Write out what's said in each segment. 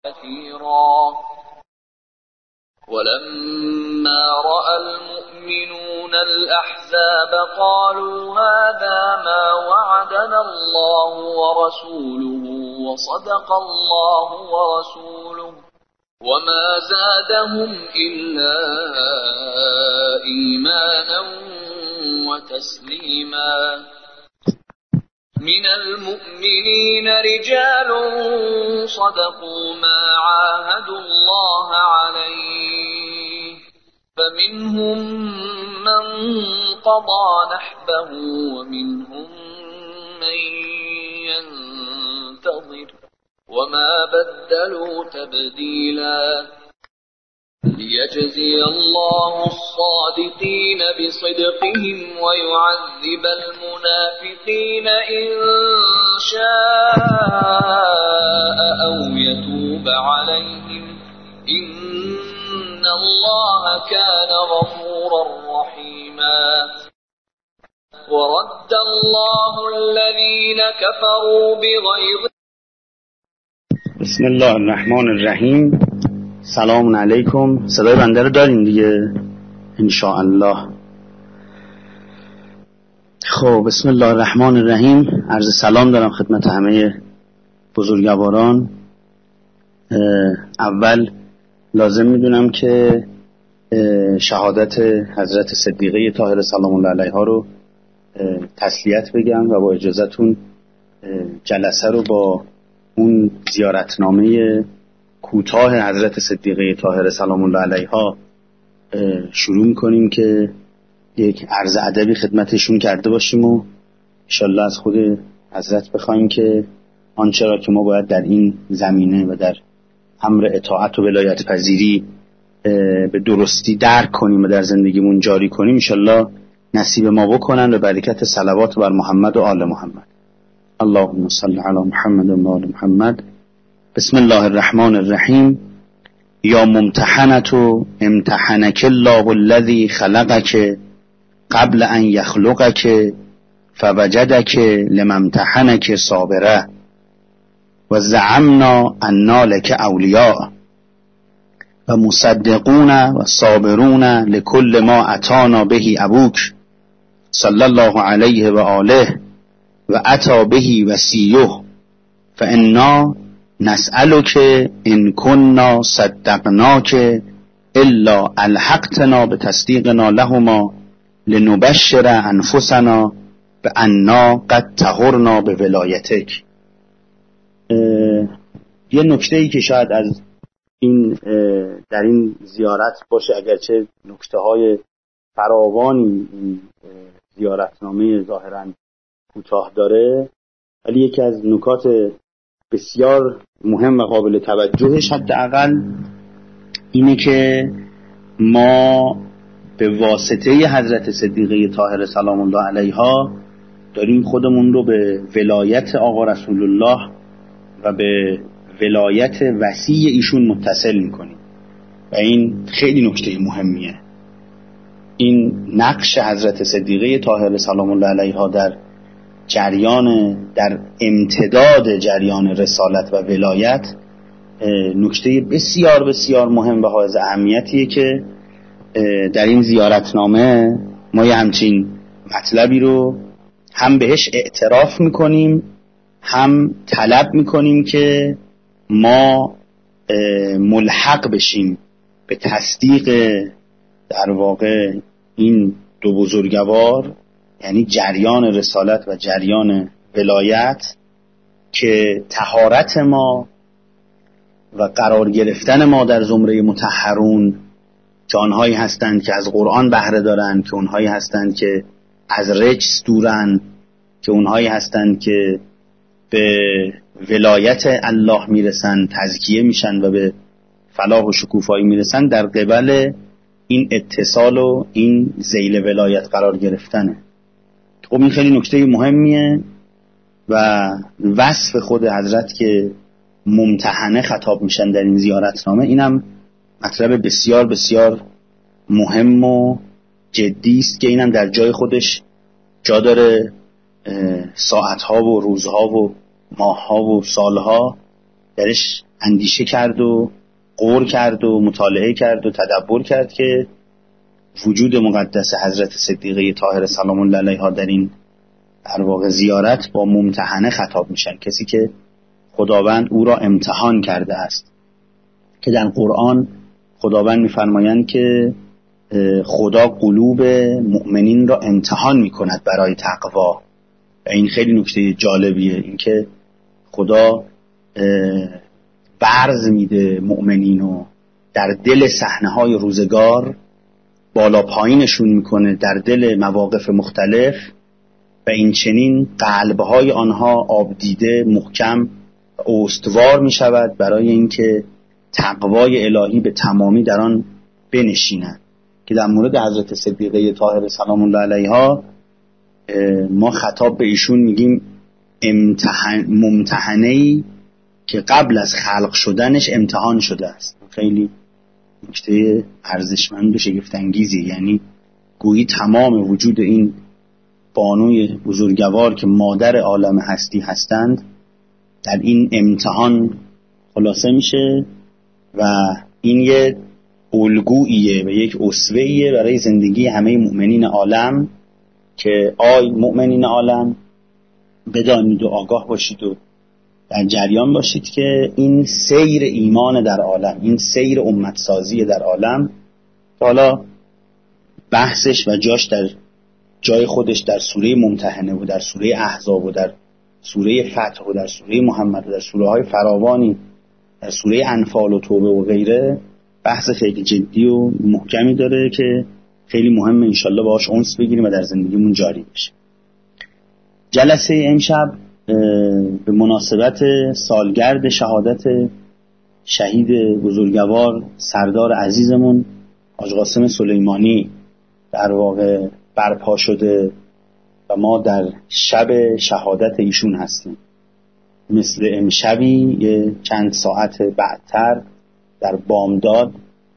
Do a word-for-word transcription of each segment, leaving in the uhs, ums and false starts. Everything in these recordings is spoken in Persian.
كثيرا ولما رأى المؤمنون الأحزاب قالوا هذا ما وعدنا الله ورسوله وصدق الله ورسوله وما زادهم إلا إيمانا وتسليما من المؤمنين رجال صدقوا ما عاهدوا الله عليه فمنهم من قضى نحبه ومنهم من ينتظر وما بدلوا تبديلا ليجزي الله الصادقين بصدقهم ويعذب المنافقين إن شاء أو يتوب عليهم إن الله كان غفورا رحيما ورد الله الذين كفروا بغيظ. بسم الله الرحمن الرحیم. سلام علیکم. صدای بنده رو دارین دیگه انشاءالله. خب بسم الله الرحمن الرحیم. عرض سلام دارم خدمت همه بزرگواران. اول لازم میدونم که شهادت حضرت صدیقه طاهره سلام الله علیها رو تسلیت بگم و با اجازهتون جلسه رو با اون زیارتنامه کوتاه حضرت صدیقه طاهره سلام الله علیها شروع میکنیم که یک عرض ادبی خدمتشون کرده باشیم و انشالله از خود حضرت بخوایم که آنچه را که ما باید در این زمینه و در امر اطاعت و ولایت پذیری به درستی درک کنیم و در زندگیمون جاری کنیم انشالله نصیب ما بکنن به برکت صلوات بر محمد و آل محمد. اللهم صل علی محمد و آل محمد. بسم الله الرحمن الرحیم. یا ممتحنت امتحنک الله الذی خلقک قبل ان یخلقک فوجدک لما امتحنک صابره و زعمنا انا لک اولیاء و مصدقون و صابرون لكل ما اتانا به ابوک صلی الله علیه و آله و اتا به وصیه فانا نسألك ان كنا صدقناك الا الحقتنا بتصديقنا لهما لنبشر انفسنا بأننا قد طهرنا بولایتک. یه نکته ای که شاید از این در این زیارت باشه، اگرچه نکته های فراوانی این زیارتنامه ظاهرا کوتاه داره، ولی یکی از نکات بسیار مهم و قابل توجهش حداقل اینه که ما به واسطه حضرت صدیقه طاهره سلام الله علیها داریم خودمون رو به ولایت آقا رسول الله و به ولایت وسیع ایشون متصل میکنیم و این خیلی نکته مهمیه. این نقش حضرت صدیقه طاهره سلام الله علیها در جریان در امتداد جریان رسالت و ولایت نکته بسیار بسیار مهم و حائز اهمیتیه که در این زیارتنامه ما یه همچین مطلبی رو هم بهش اعتراف میکنیم هم طلب میکنیم که ما ملحق بشیم به تصدیق در واقع این دو بزرگوار، یعنی جریان رسالت و جریان ولایت، که طهارت ما و قرار گرفتن ما در زمره مطهرون که آنهایی هستند که از قرآن بهره دارند، که اونهایی هستند که از رجس دورن، که اونهایی هستند که به ولایت الله میرسن، تزکیه میشن و به فلاح و شکوفایی میرسن، در قبل این اتصال و این ذیل ولایت قرار گرفتنه. خب این خیلی نکته مهمیه و وصف خود حضرت که ممتحنه خطاب میشن در این زیارتنامه اینم مطلب بسیار بسیار مهم و جدی است که اینم در جای خودش جا داره ساعتها و روزها و ماهها و سالها درش اندیشه کرد و غور کرد و مطالعه کرد و تدبر کرد که وجود مقدس حضرت صدیقه طاهره سلام الله علیها در این در واقع زیارت با ممتحنه خطاب میشن، کسی که خداوند او را امتحان کرده است، که در قرآن خداوند میفرمایند که خدا قلوب مؤمنین را امتحان میکند برای تقوا. و این خیلی نکته جالبیه، اینکه خدا برز میده مؤمنین و در دل صحنه‌های روزگار بالا پایینشون میکنه، در دل مواقف مختلف، و این چنین قلبهای آنها آب دیده، محکم و استوار میشود برای اینکه تقوای الهی به تمامی در آن بنشینند. که در مورد حضرت صدیقه طاهره سلام الله علیها ما خطاب به ایشون میگیم امتحان ممتحنه‌ای که قبل از خلق شدنش امتحان شده است. خیلی نکته ارزشمند و شگفت انگیزی، یعنی گویی تمام وجود این بانوی بزرگوار که مادر عالم هستی هستند در این امتحان خلاصه میشه و این یک الگوییه و یک اسوه‌ایه برای زندگی همه مؤمنین عالم که آی مؤمنین عالم بدانید و آگاه باشید و در جریان باشید که این سیر ایمان در عالم، این سیر امتسازی در عالم که حالا بحثش و جاش در جای خودش در سوره ممتحنه و در سوره احزاب و در سوره فتح و در سوره محمد و در سوره های فراوانی، در سوره انفال و توبه و غیره، بحث خیلی جدی و محکمی داره که خیلی مهمه انشالله باهاش انس بگیریم و در زندگیمون جاری بشه. جلسه امشب به مناسبت سالگرد شهادت شهید بزرگوار سردار عزیزمون حاج قاسم سلیمانی در واقع برپا شده و ما در شب شهادت ایشون هستیم. مثل امشبی یه چند ساعت بعدتر در بامداد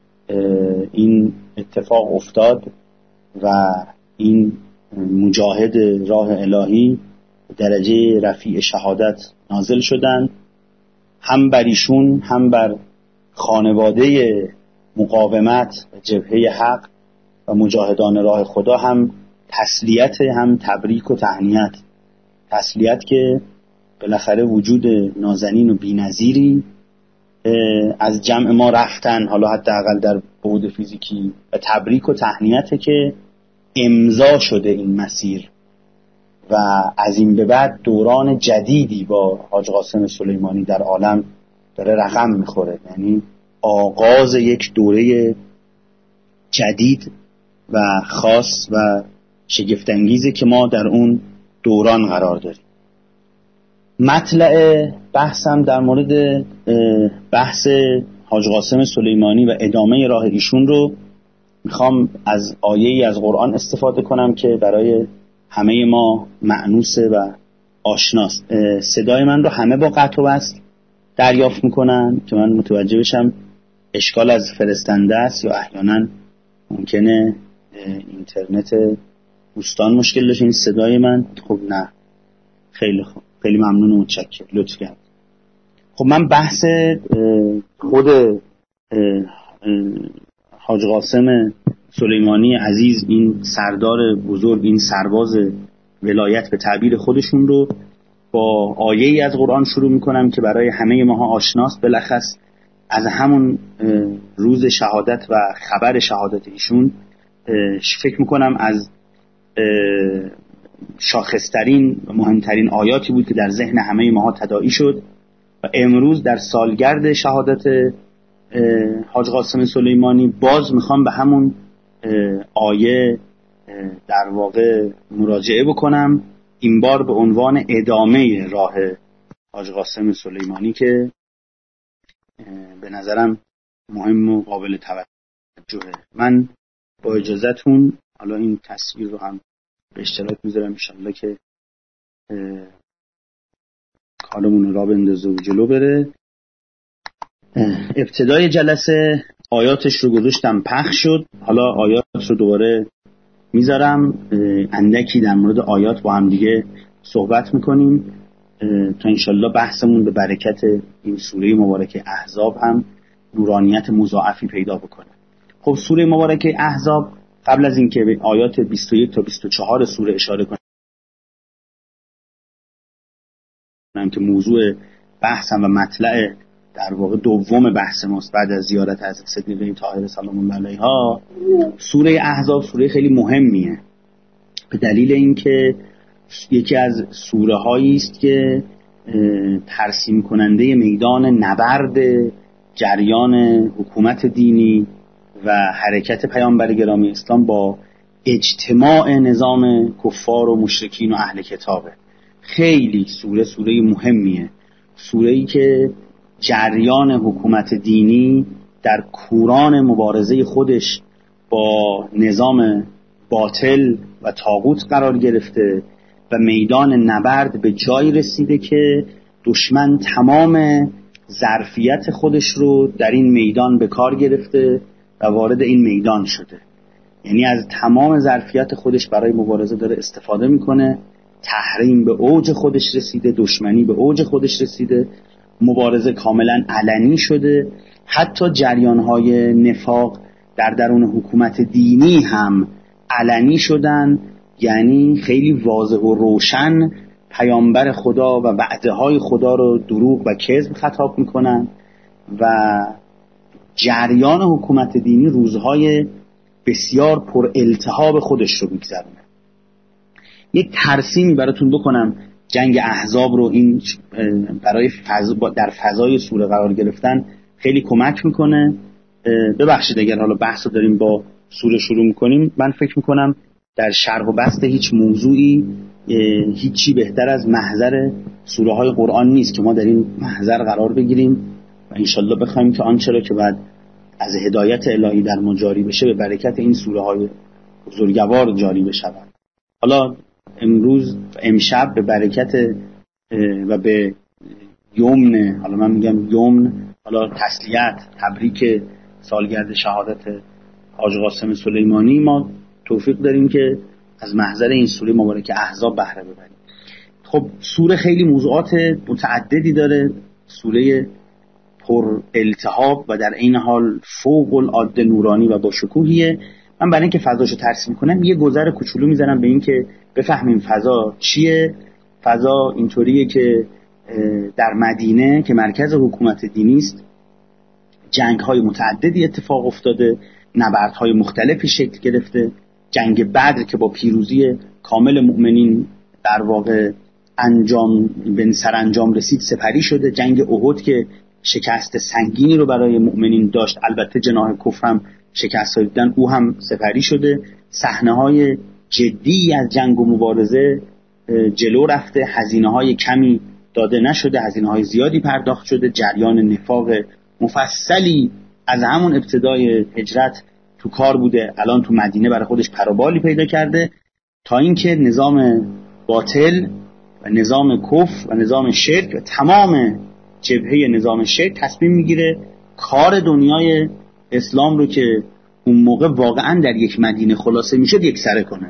این اتفاق افتاد و این مجاهد راه الهی درجه رفیع شهادت نازل شدند. هم بر ایشون هم بر خانواده مقاومت و جبهه حق و مجاهدان راه خدا هم تسلیت، هم تبریک و تهنیت. تسلیت که بالاخره وجود نازنین و بی‌نظیری از جمع ما رفتن، حالا حداقل در بعد فیزیکی، و تبریک و تهنیت که امضا شده این مسیر و از این به بعد دوران جدیدی با حاج قاسم سلیمانی در عالم داره رقم میخوره، یعنی آغاز یک دوره جدید و خاص و شگفت‌انگیزه که ما در اون دوران قرار داریم. مطلع بحثم در مورد بحث حاج قاسم سلیمانی و ادامه راه ایشون رو میخوام از آیه‌ای از قرآن استفاده کنم که برای همه ما مأنوسه و آشناست. صدای من رو همه با قطع و وصل دریافت میکنن که من متوجه بشم اشکال از فرستنده است یا احیانا ممکنه اینترنت دوستان مشکل داشته. این صدای من خب نه، خیلی خوب، خیلی ممنون و متشکرم، لطف کرد. خب من بحث خود حاج قاسم سلیمانی عزیز، این سردار بزرگ، این سرباز ولایت به تعبیر خودشون رو با آیه‌ای از قرآن شروع میکنم که برای همه ماها آشناست. بلخص از همون روز شهادت و خبر شهادت ایشون فکر میکنم از شاخصترین و مهمترین آیاتی بود که در ذهن همه ماها تداعی شد و امروز در سالگرد شهادت حاج قاسم سلیمانی باز میخوام به همون آیه در واقع مراجعه بکنم، این بار به عنوان ادامه راه حاج قاسم سلیمانی که به نظرم مهم و قابل توجهه. من با اجازهتون حالا این تصویر رو هم به اشتراک میذارم انشالله که کارمون را بندازه و جلو بره. ابتدای جلسه آیاتش رو گذاشتم پخش شد، حالا آیات رو دوباره میذارم، اندکی در مورد آیات با هم دیگه صحبت میکنیم. تا انشالله بحثمون به برکت این سوره مبارکه احزاب هم نورانیت مضاعفی پیدا بکنه. خب سوره مبارکه احزاب قبل از اینکه به آیات بیست و یک تا بیست و چهار سوره اشاره کنم که موضوع بحثم و مطلع در واقع دوم بحث ماست بعد از زیارت حضرت صدیقه طاهره سلام الله علیها، سوره احزاب سوره خیلی مهمیه به دلیل اینکه یکی از سوره هایی است که ترسیم کننده میدان نبرد جریان حکومت دینی و حرکت پیامبر گرامی اسلام با اجتماع نظام کفار و مشرکین و اهل کتابه. خیلی سوره سوره مهمیه، سوره‌ای که جریان حکومت دینی در کوران مبارزه خودش با نظام باطل و طاغوت قرار گرفته و میدان نبرد به جایی رسیده که دشمن تمام ظرفیت خودش رو در این میدان به کار گرفته و وارد این میدان شده. یعنی از تمام ظرفیت خودش برای مبارزه داره استفاده میکنه. تحریم به اوج خودش رسیده، دشمنی به اوج خودش رسیده، مبارزه کاملا علنی شده. حتی جریانهای نفاق در درون حکومت دینی هم علنی شدن، یعنی خیلی واضح و روشن پیامبر خدا و وعده های خدا رو دروغ و کذب خطاب میکنن و جریان حکومت دینی روزهای بسیار پر التهاب خودش رو میگذرونه. یک ترسیمی براتون بکنم جنگ احزاب رو، این برای فضا در فضای سوره قرار گرفتن خیلی کمک میکنه. ببخشید اگر حالا بحث رو داریم با سوره شروع میکنیم، من فکر میکنم در شرح و بسط هیچ موضوعی هیچی بهتر از محضر سوره های قرآن نیست که ما در این محضر قرار بگیریم و انشالله بخوایم که آنچه را که بعد از هدایت الهی در ما جاری بشه به برکت این سوره های بزرگوار جاری بشه. حالا امروز امشب به برکت و به یمن، حالا من میگم یمن، حالا تسلیت، تبریک سالگرد شهادت حاج قاسم سلیمانی، ما توفیق داریم که از محضر این سوره مبارکه احزاب بهره ببریم. خب سوره خیلی موضوعات متعددی داره، سوره پر التهاب و در این حال فوق العاده نورانی و با شکوهیه. من برای اینکه فضاشو ترسیم کنم یه گذر کوچولو میزنم به این که بفهمیم فضا چیه. فضا اینطوریه که در مدینه که مرکز حکومت دینی است جنگ‌های متعددی اتفاق افتاده، نبردهای مختلفی شکل گرفته. جنگ بدر که با پیروزی کامل مؤمنین در واقع انجام به سرانجام رسید سپری شده. جنگ احد که شکست سنگینی رو برای مؤمنین داشت، البته جناح کفر هم شکست دیدن، او هم سپری شده. صحنه‌های جدی از جنگ و مبارزه جلو رفته، هزینه‌های کمی داده نشده، هزینه‌های زیادی پرداخت شده. جریان نفاق مفصلی از همون ابتدای هجرت تو کار بوده، الان تو مدینه برای خودش پروبالی پیدا کرده، تا اینکه نظام باطل و نظام کفر و نظام شرک و تمام جبهه نظام شرک تصمیم میگیره کار دنیای اسلام رو که اون موقع واقعا در یک مدینه خلاصه میشد یک سره کنه.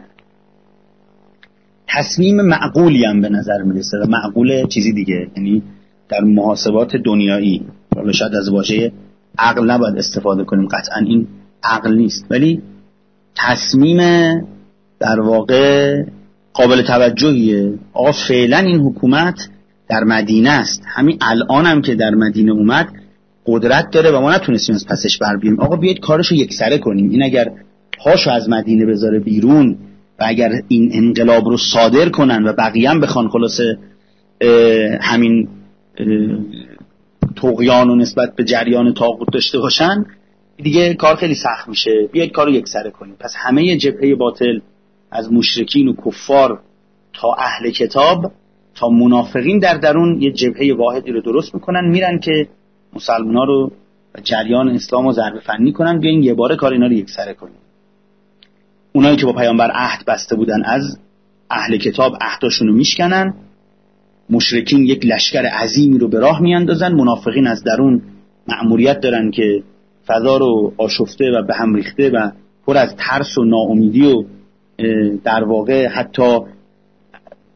تصمیم معقولی هم به نظر میرسه و معقول چیزی دیگه، یعنی در محاسبات دنیایی، حالا شاید از واژه عقل نباید استفاده کنیم، قطعا این عقل نیست، ولی تصمیم در واقع قابل توجهیه. آقا فعلا این حکومت در مدینه است، همین الان هم که در مدینه اومد قدرت داره و ما نتونستیم از پسش بر بیاریم. آقا بیاید کارشو یکسره کنیم. این اگر پاشو از مدینه بذاره بیرون و اگر این انقلاب رو صادر کنن و بقیه هم بخوان خلاصه همین طغیان و نسبت به جریان طاغوت داشته باشن، دیگه کار خیلی سخت میشه. بیاید کارو یکسره کنیم. پس همه جبهه باطل از مشرکین و کفار تا اهل کتاب تا منافقین در درون یه جبهه واحدی رو درست میکنن، میرن که مسلمان‌ها رو و جریان اسلام رو ضربه فنی کنن. بیاین یه باره کار اینا رو یکسره کنیم. اونایی که با پیامبر عهد بسته بودن از اهل کتاب عهداشون رو میشکنن، مشرکین یک لشکر عظیمی رو به راه میاندازن، منافقین از درون مأموریت دارن که فضا رو آشفته و به هم ریخته و پر از ترس و ناامیدی و در واقع حتی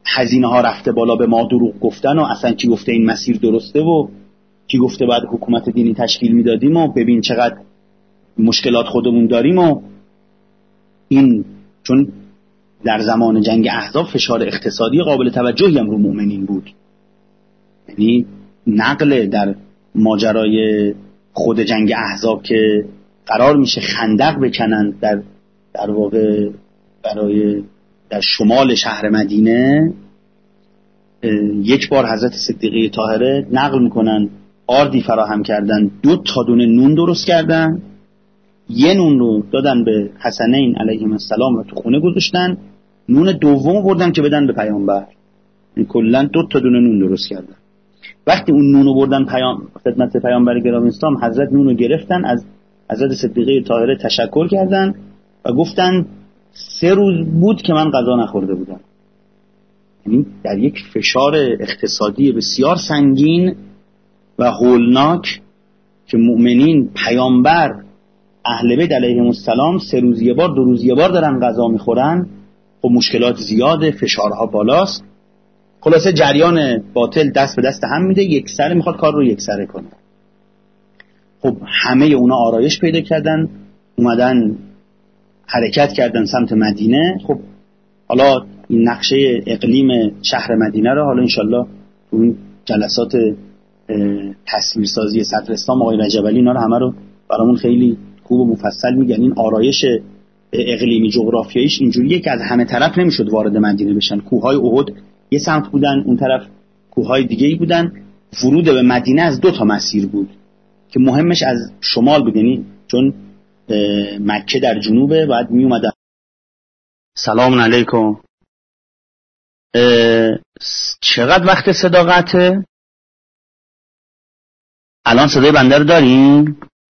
هزینه ها رفته بالا به ما دروغ گفتن و اصلا کی گفته این مسیر درسته و کی گفته بعد حکومت دینی تشکیل میدادیم و ببین چقدر مشکلات خودمون داریم. و این چون در زمان جنگ احزاب فشار اقتصادی قابل توجهی هم رو مؤمنین بود، یعنی نقل در ماجرای خود جنگ احزاب که قرار میشه خندق بکنن در در واقع برای در شمال شهر مدینه، یک بار حضرت صدیقه طاهره نقل میکنن آردی فراهم کردن، دو تا دونه نون درست کردن، یه نون رو دادن به حسنین علیهم السلام و تو خونه گذاشتن، نون دوم بردن که بدن به پیامبر. این کلا دو تا دونه نون درست کردن. وقتی اون نون رو بردن پیام خدمت پیامبر گرامی اسلام، حضرت نون رو گرفتن، از حضرت صدیقه طاهره تشکر کردن و گفتن سه روز بود که من غذا نخورده بودم. یعنی در یک فشار اقتصادی بسیار سنگین و هولناک که مؤمنین پیامبر اهل بیت علیهم السلام سه روز یه بار دو روز یه بار دارن غذا میخورن، خب مشکلات زیاده، فشارها بالاست. خلاصه جریان باطل دست به دست هم میده، یک سره میخواد کار رو یک سره کنه. خب همه اونا آرایش پیدا کردن، اومدن حرکت کردن سمت مدینه. خب حالا این نقشه اقلیم شهر مدینه رو حالا انشالله تو این جلسات تصویرسازی صدر اسلام آقای رجبعلی اینا رو همه رو برامون خیلی خوب و مفصل میگن. این آرایش اقلیمی جغرافیاییش اینجوریه که از همه طرف نمیشد وارد مدینه بشن. کوههای احد یه سمت بودن، اون طرف کوههای دیگه‌ای بودن. ورود به مدینه از دو تا مسیر بود که مهمش از شمال بود، یعنی چون مکه در جنوبه بعد می اومدن. سلام علیکم. چقدر وقت صداقته؟ الان صدای بنده رو داریم؟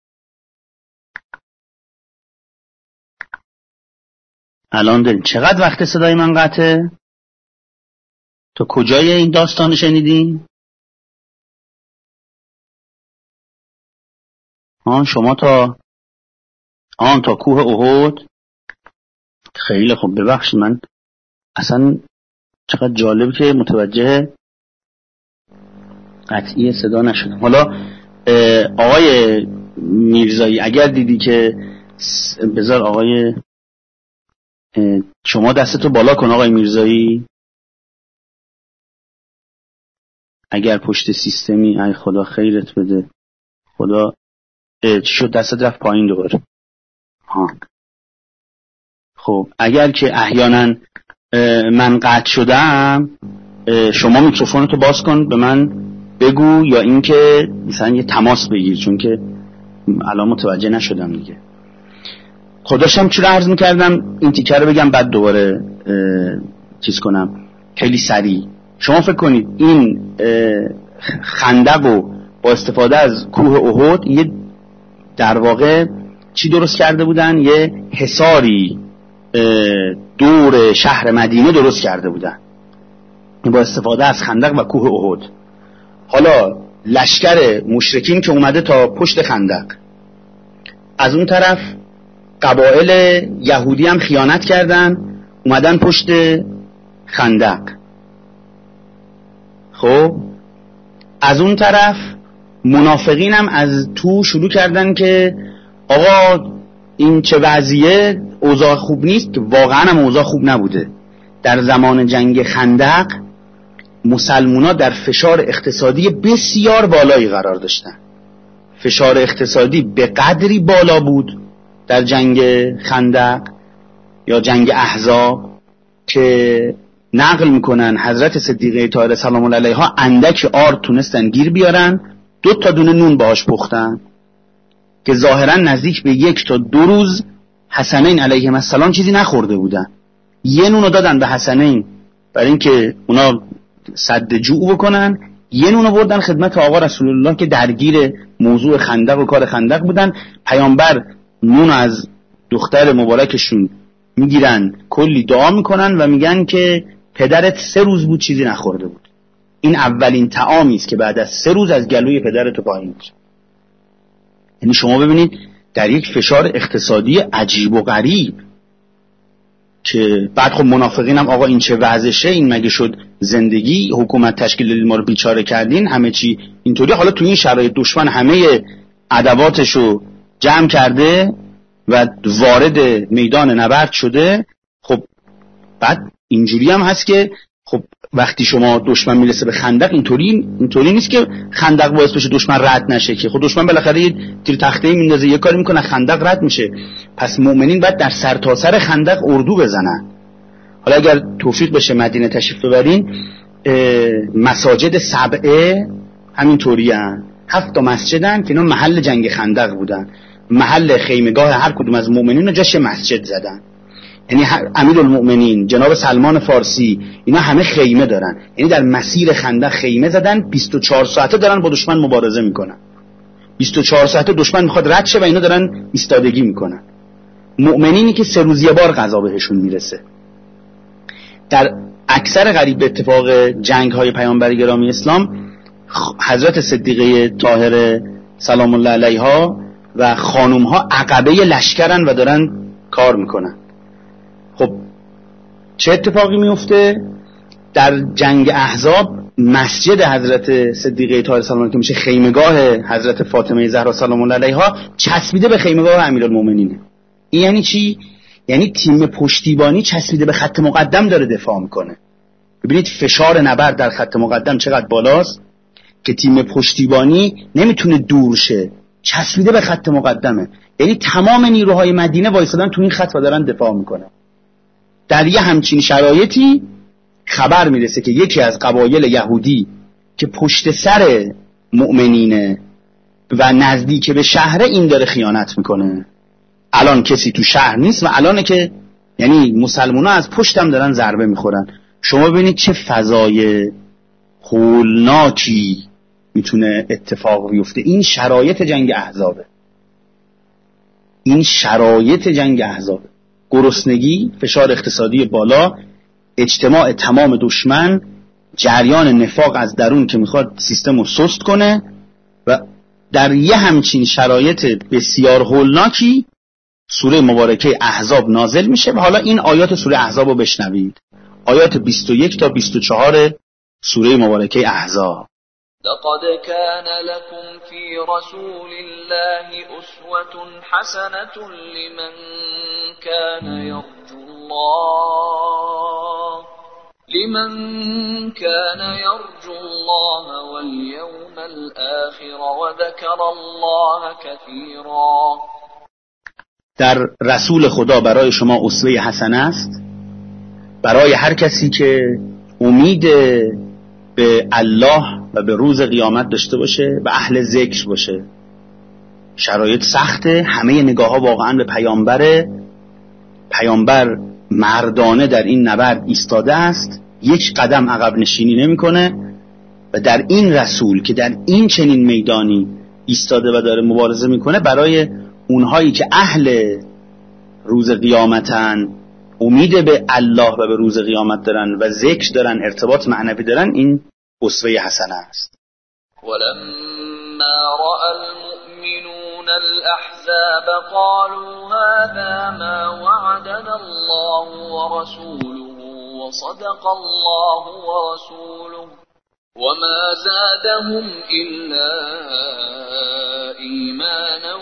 الان داریم. چقدر وقت صدای من قطعه؟ تو کجای این داستان شنیدی؟ آن شما تا آن تا کوه احد. خیلی خوب، ببخشید من اصلا چقدر جالب که متوجه قطعی صدا نشدم. حالا آقای میرزایی اگر دیدی که بذار آقای شما دستتو بالا کن آقای میرزایی، اگر پشت سیستمی، ای خدا خیرت بده، خدا چی شد دستت رفت پایین دوباره. ها خب اگر که احیانا من قطع شدم شما میکروفونتو باز کن به من بگو، یا اینکه مثلا یه تماس بگیر، چون که الان متوجه نشدم دیگه. خودشم چرا عرض میکردم این تیکه رو بگم بعد دوباره چیز کنم خیلی سریع. شما فکر کنید این خندق رو با استفاده از کوه احد یه در واقع چی درست کرده بودن؟ یه حصاری دور شهر مدینه درست کرده بودن با استفاده از خندق و کوه احد. حالا لشکر مشرکین که اومده تا پشت خندق، از اون طرف قبایل یهودی هم خیانت کردن اومدن پشت خندق. خب از اون طرف منافقین هم از تو شروع کردن که آقا این چه وضعیه، اوضاع خوب نیست. واقعا هم اوضاع خوب نبوده. در زمان جنگ خندق مسلمونا در فشار اقتصادی بسیار بالایی قرار داشتن. فشار اقتصادی به قدری بالا بود در جنگ خندق یا جنگ احزاب که نقل میکنن حضرت صدیقه طاهره سلام الله علیها اندک آرد تونستن گیر بیارن، دو تا دونه نون باهاش پختن که ظاهرا نزدیک به یک تا دو روز حسنین علیهم السلام چیزی نخورده بودن. یه نونو دادن به حسنین برای اینکه اونا سد جوع بکنن، یه نونو بردن خدمت آقا رسول الله که درگیر موضوع خندق و کار خندق بودن. پیامبر نون از دختر مبارکشون میگیرن، کلی دعا میکنن و میگن که پدرت سه روز بود چیزی نخورده بود. این اولین طعامی است که بعد از سه روز از گلوی پدرت پایین میشه. یعنی شما ببینید در یک فشار اقتصادی عجیب و غریب که بعد خب منافقین هم آقا این چه وضعشه، این مگه شد زندگی، حکومت تشکیل دادین ما رو بیچاره کردین، همه چی اینطوری. حالا تو این شرایط دشمن همه ادواتشو جمع کرده و وارد میدان نبرد شده. خب بعد اینجوری هم هست که خب وقتی شما دشمن میرسه به خندق، اینطوری اینطوری نیست که خندق باعث بشه دشمن رد نشه، که خود دشمن بالاخره یه تیر تخته‌ای میندازه یه کاری میکنه خندق رد میشه. پس مؤمنین باید در سرتاسر خندق اردو بزنن. حالا اگر توفیق بشه مدینه تشریف ببرین، مساجد سبعه همینطوری هن. هفت تا مسجدن که اینا محل جنگ خندق بودن، محل خیمگاه هر کدوم از مؤمنین رو جاش مسجد زدن. یعنی امیرالمؤمنین جناب سلمان فارسی اینا همه خیمه دارن، یعنی در مسیر خندق خیمه زدن، بیست و چهار ساعته دارن با دشمن مبارزه میکنن. بیست و چهار ساعته دشمن میخواد رد شه و اینا دارن ایستادگی میکنن. مؤمنینی که سه روز یه بار غذا بهشون میرسه. در اکثر قریب به اتفاق جنگ های پیامبر گرامی اسلام، حضرت صدیقه طاهره سلام الله علیها و خانوم ها عقبه لشکرن و دارن کار میکنن. خب چه اتفاقی میفته؟ در جنگ احزاب مسجد حضرت صدیقه طاهره سلام الله که میشه خیمگاه حضرت فاطمه زهرا سلام الله علیها چسبیده به خیمگاه امیرالمومنینه. این یعنی چی؟ یعنی تیم پشتیبانی چسبیده به خط مقدم داره دفاع میکنه. ببینید فشار نبرد در خط مقدم چقدر بالاست که تیم پشتیبانی نمیتونه دور شه، چسبیده به خط مقدمه. یعنی تمام نیروهای مدینه وایسادن تو این خط و دارن دفاع میکنن. در یه همچین شرایطی خبر میرسه که یکی از قبایل یهودی که پشت سر مؤمنینه و نزدیک به شهر، این داره خیانت میکنه. الان کسی تو شهر نیست و الانه که یعنی مسلمونا از پشتم دارن ضربه میخورن. شما ببینید چه فضای هولناکی میتونه اتفاق بیفته. این شرایط جنگ احزابه. این شرایط جنگ احزابه. گرسنگی، فشار اقتصادی بالا، اجتماع تمام دشمن، جریان نفاق از درون که میخواد سیستم رو سست کنه و در یه همچین شرایط بسیار هولناکی سوره مبارکه احزاب نازل میشه. و حالا این آیات سوره احزاب رو بشنوید، آیات بیست و یک تا بیست و چهار سوره مبارکه احزاب. لقد كان لكم في رسول الله أسوة حسنة لمن كان يرجو الله لمن كان يرجو الله واليوم الآخر وذكر الله كثيرا. در رسول خدا برای شما اسوه حسنه است، برای هر کسی که امید به الله و به روز قیامت داشته باشه و اهل ذکر باشه. شرایط سخته، همه نگاه ها واقعا به پیامبره. پیامبر مردانه در این نبرد ایستاده است، یک قدم عقب نشینی نمیکنه و در این رسول که در این چنین میدانی ایستاده و داره مبارزه میکنه، برای اونهایی که اهل روز قیامتن، امید به الله و به روز قیامت دارن و ذکر دارن، ارتباط معنوی دارن، این اسوه حسنه است. ولما رأى المؤمنون الأحزاب قالوا هذا ما وعدنا الله ورسوله وصدق الله ورسوله وما زادهم إلا إيمانا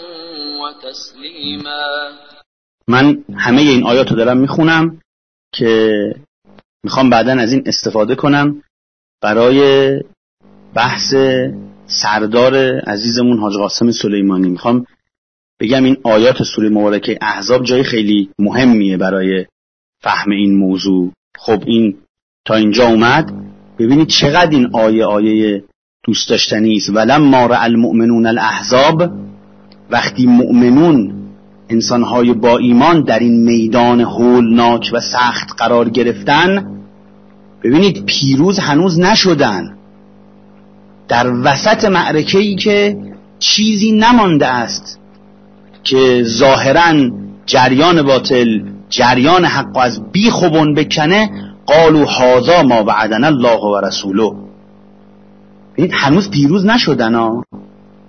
وتسليما. من همه این آیات رو دارم میخونم که میخوام بعداً از این استفاده کنم برای بحث سردار عزیزمون حاج قاسم سلیمانی. میخوام بگم این آیات سوره مبارکه احزاب جای خیلی مهمیه برای فهم این موضوع. خب این تا اینجا اومد، ببینید چقدر این آیه آیه دوست داشتنی است. ولما رأى المؤمنون الاحزاب، وقتی مؤمنون انسانهای با ایمان در این میدان هولناک و سخت قرار گرفتن، ببینید پیروز هنوز نشدن، در وسط معرکه‌ای که چیزی نمانده است که ظاهراً جریان باطل جریان حق از بیخ و بن بکنه، قالوا هذا ما وعدنا الله و رسوله. ببینید هنوز پیروز نشدن ها،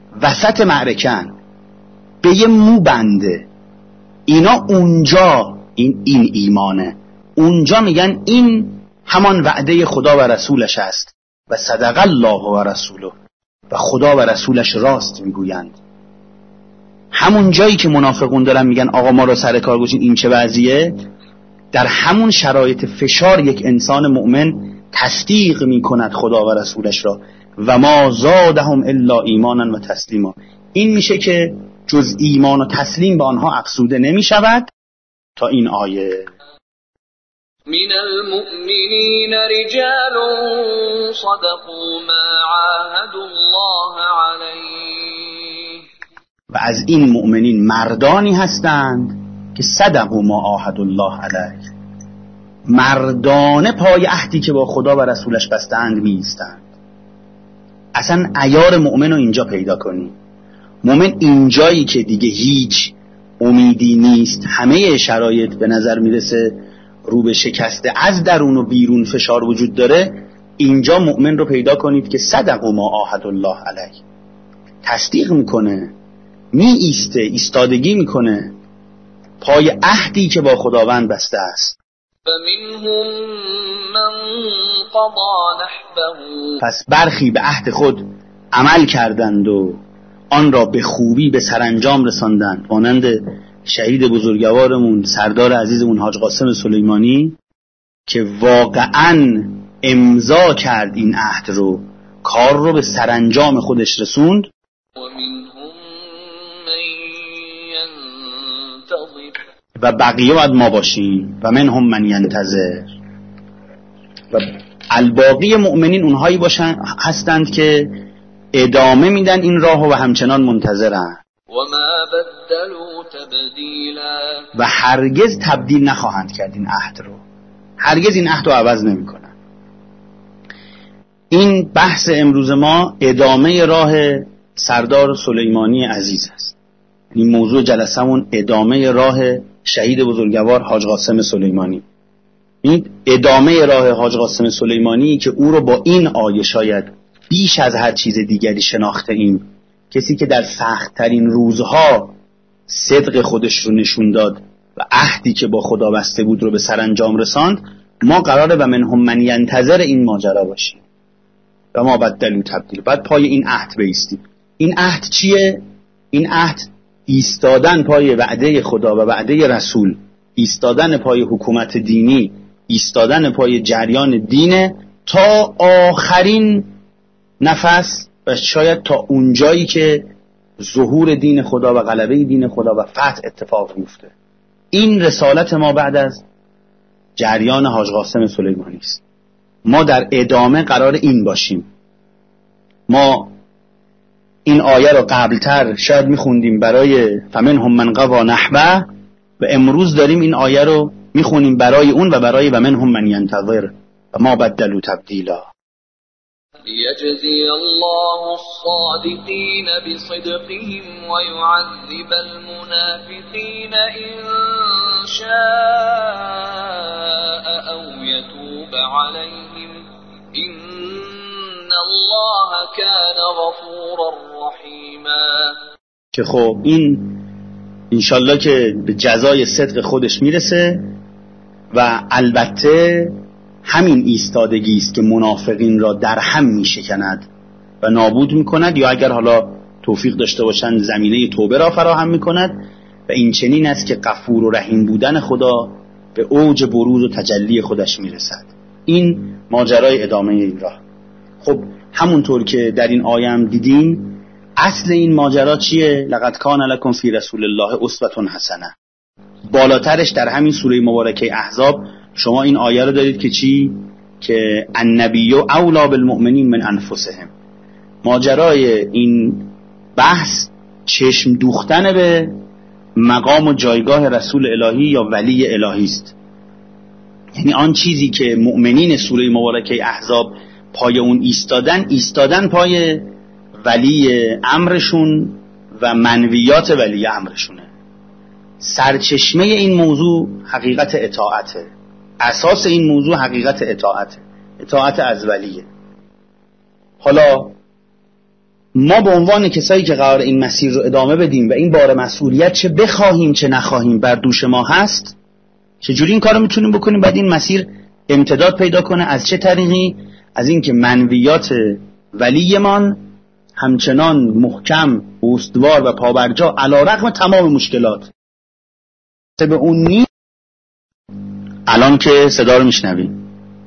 وسط معرکن، به یه مو بنده. اینا اونجا این این ایمانه. اونجا میگن این همان وعده خدا و رسولش است و صدق الله و رسوله، و خدا و رسولش راست میگویند. همون جایی که منافقون دارن میگن آقا ما رو سر کار گذاشتین، این چه وضعیه، در همون شرایط فشار یک انسان مؤمن تصدیق میکند خدا و رسولش را و ما زادهم الا ایمانا و تسلیما. این میشه که جز ایمان و تسلیم به آنها افزوده نمیشود تا این آیه. من المؤمنین رجال صدقوا ما عاهدوا الله علیه، و از این مؤمنین مردانی هستند که صدقوا ما عاهدوا الله علیه، مردانه پای عهدی که با خدا و رسولش بستند می ایستند. اصلا عیار مؤمن رو اینجا پیدا کنی. مؤمن اینجایی که دیگه هیچ امیدی نیست، همه شرایط به نظر میرسه رو به شکسته، از درون و بیرون فشار وجود داره، اینجا مؤمن رو پیدا کنید که صدقوا ما عاهدوا الله علیه، تصدیق میکنه، می ایسته، ایستادگی میکنه پای عهدی که با خداوند بسته است. فمنهم من قضى نحبه، پس برخی به عهد خود عمل کردند و آن را به خوبی به سرانجام رساندند، مانند شهید بزرگوارمون سردار عزیزمون حاج قاسم سلیمانی که واقعاً امضا کرد این عهد رو، کار رو به سرانجام خودش رسوند. و بقیه باید ما باشیم و منهم من ینتظر، و الباقی مؤمنین اونهایی باشن هستند که ادامه میدن این راهو و همچنان منتظرن و ما بدلوا تبدیلا، و هرگز تبدیل نخواهند کرد این عهد رو، هرگز این عهد رو عوض نمیکنن. این بحث امروز ما ادامه راه سردار سلیمانی عزیز است. این موضوع جلسمون ادامه راه شهید بزرگوار حاج قاسم سلیمانی، این ادامه راه حاج قاسم سلیمانی که او رو با این آیه شاید بیش از هر چیز دیگری شناخته ایم. کسی که در سخت‌ترین روزها صدق خودش رو نشون داد و عهدی که با خدا بسته بود رو به سرانجام رساند. ما قراره و منهم من ینتظر این ماجرا باشیم و ما بدلوا تبدیل، بعد پای این عهد بایستیم. این عهد چیه؟ این عهد ایستادن پای وعده خدا و وعده رسول، ایستادن پای حکومت دینی، ایستادن پای جریان دین تا آخرین نفس و شاید تا اونجایی که ظهور دین خدا و غلبه دین خدا و فتح اتفاق میفته. این رسالت ما بعد از جریان حاج قاسم سلیمانی است. ما در ادامه قرار این باشیم. ما این آیه رو قبلتر شاید میخوندیم برای فمنهم من قضى نحبه و امروز داریم این آیه رو میخونیم برای اون و برای و منهم من ینتظر و ما بدلوا تبدیلا. ليجزي الله الصادقين بصدقهم ويعذب المنافقين إن شاء أو يتوب عليهم إن الله كان غفورا رحيما. که خب این انشالله که به جزای صدق خودش میرسه و البته همین ایستادگی است که منافقین را در هم میشکند و نابود میکند، یا اگر حالا توفیق داشته باشند زمینه توبه را فراهم میکند. و این چنین است که غفور و رحیم بودن خدا به اوج بروز و تجلی خودش میرسد. این ماجرای ادامه این راه. خب همونطور که در این آیه هم دیدیم، اصل این ماجرا چیه؟ لقد کان لکم فی رسول الله اسوة حسنه. بالاترش در همین سوره مبارکه احزاب شما این آیه رو دارید که چی؟ که النبی اولی بالمؤمنین من انفسهم. ماجرای این بحث چشم دوختن به مقام و جایگاه رسول الهی یا ولی الهی است. یعنی آن چیزی که مؤمنین سوره مبارکه احزاب پای اون ایستادن، ایستادن پای ولی امرشون و منویات ولی امرشونه. سرچشمه این موضوع حقیقت اطاعته، اساس این موضوع حقیقت اطاعته، اطاعت از ولیه. حالا ما به عنوان کسایی که قرار این مسیر رو ادامه بدیم و این بار مسئولیت چه بخواهیم چه نخواهیم بر دوش ما هست، چجوری این کارو میتونیم بکنیم؟ بعد این مسیر امتداد پیدا کنه. از چه طریقی؟ از اینکه منویات ولیمان همچنان محکم، استوار و پابرجا علیرغم تمام مشکلات به اون نیست. الان که صدا رو میشنویم،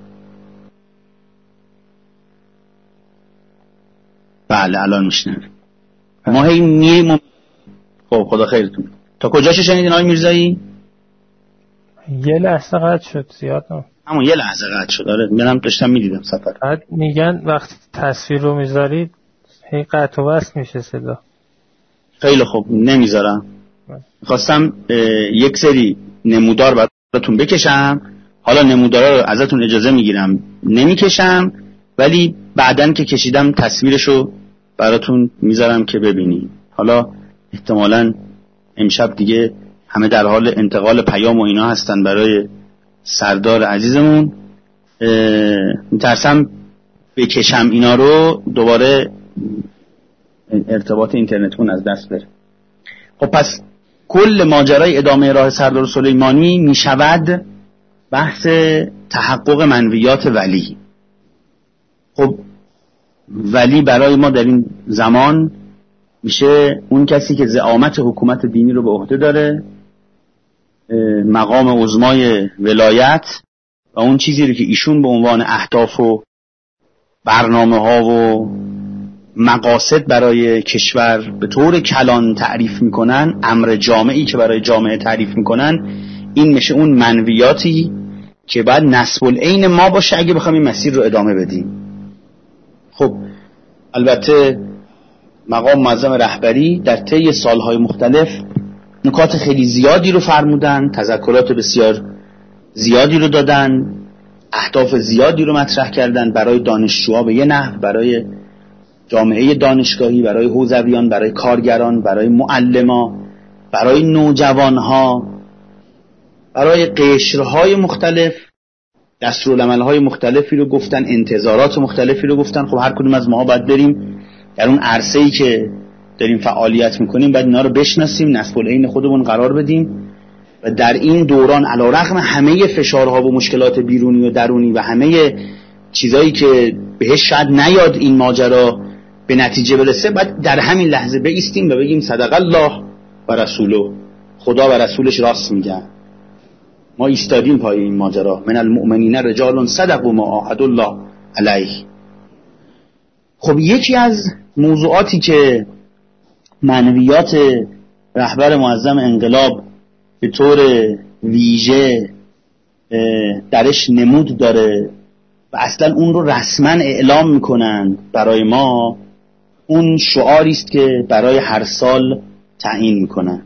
بله الان میشنویم. ما هی میریم. خب خدا خیرتون. تا کجاشو شنیدین آقای میرزایی؟ یه لحظه قطع شد، زیاد نه. همون یه لحظه قطع شد. آره منم داشتم میدیدم سفر. بعد میگن وقتی تصویر رو میذارید هی قطع و وصل میشه صدا. خیلی خوب، نمیذارم. میخواستم یک سری نمودار براتون بکشم. حالا نمودارا رو ازتون اجازه میگیرم نمیکشم، ولی بعدن که کشیدم تصویرشو براتون میذارم که ببینید. حالا احتمالاً امشب دیگه همه در حال انتقال پیام و اینا هستن برای سردار عزیزمون. میترسم بکشم اینا رو دوباره ارتباط اینترنتمون از دست بره. خب پس کل ماجرای ادامه راه سردار سلیمانی میشود بحث تحقق منویات ولی. خب ولی برای ما در این زمان میشه اون کسی که زعامت حکومت دینی رو به عهده داره، مقام عظمای ولایت و اون چیزی رو که ایشون به عنوان اهداف و برنامه ها و مقاصد برای کشور به طور کلان تعریف میکنن، امر جامعی که برای جامعه تعریف میکنن، این میشه اون منویاتی که باید نصب العین ما باشه اگه بخوام این مسیر رو ادامه بدیم. خب البته مقام معظم رهبری در طی سالهای مختلف نکات خیلی زیادی رو فرمودن، تذکرات بسیار زیادی رو دادن، اهداف زیادی رو مطرح کردن برای دانشجوها به یه نحو، برای جامعه دانشگاهی، برای حوزویان، برای کارگران، برای معلما، برای نوجوانها، برای قشرهای مختلف دستورالعمل‌های مختلفی رو گفتن، انتظارات مختلفی رو گفتن. خب هر کدوم از ما باید بریم در اون عرصه‌ای که داریم فعالیت میکنیم باید اینا رو بشناسیم، نصب العین خودمون قرار بدیم و در این دوران علیرغم همه فشارها و مشکلات بیرونی و درونی و همه چیزایی که بهش شاید نیاد این ماجرا به نتیجه برسه، باید در همین لحظه بایستیم و بگیم صدق الله و رسوله، خدا و رسولش راست میگن. ما ایستادیم پای این ماجرا. من المؤمنین رجال صدقوا ما عاهدوا الله علیه. خب یکی از موضوعاتی که منویات رهبر معظم انقلاب به طور ویژه درش نمود داره و اصلا اون رو رسما اعلام میکنن برای ما، اون شعاری است که برای هر سال تعیین میکنن.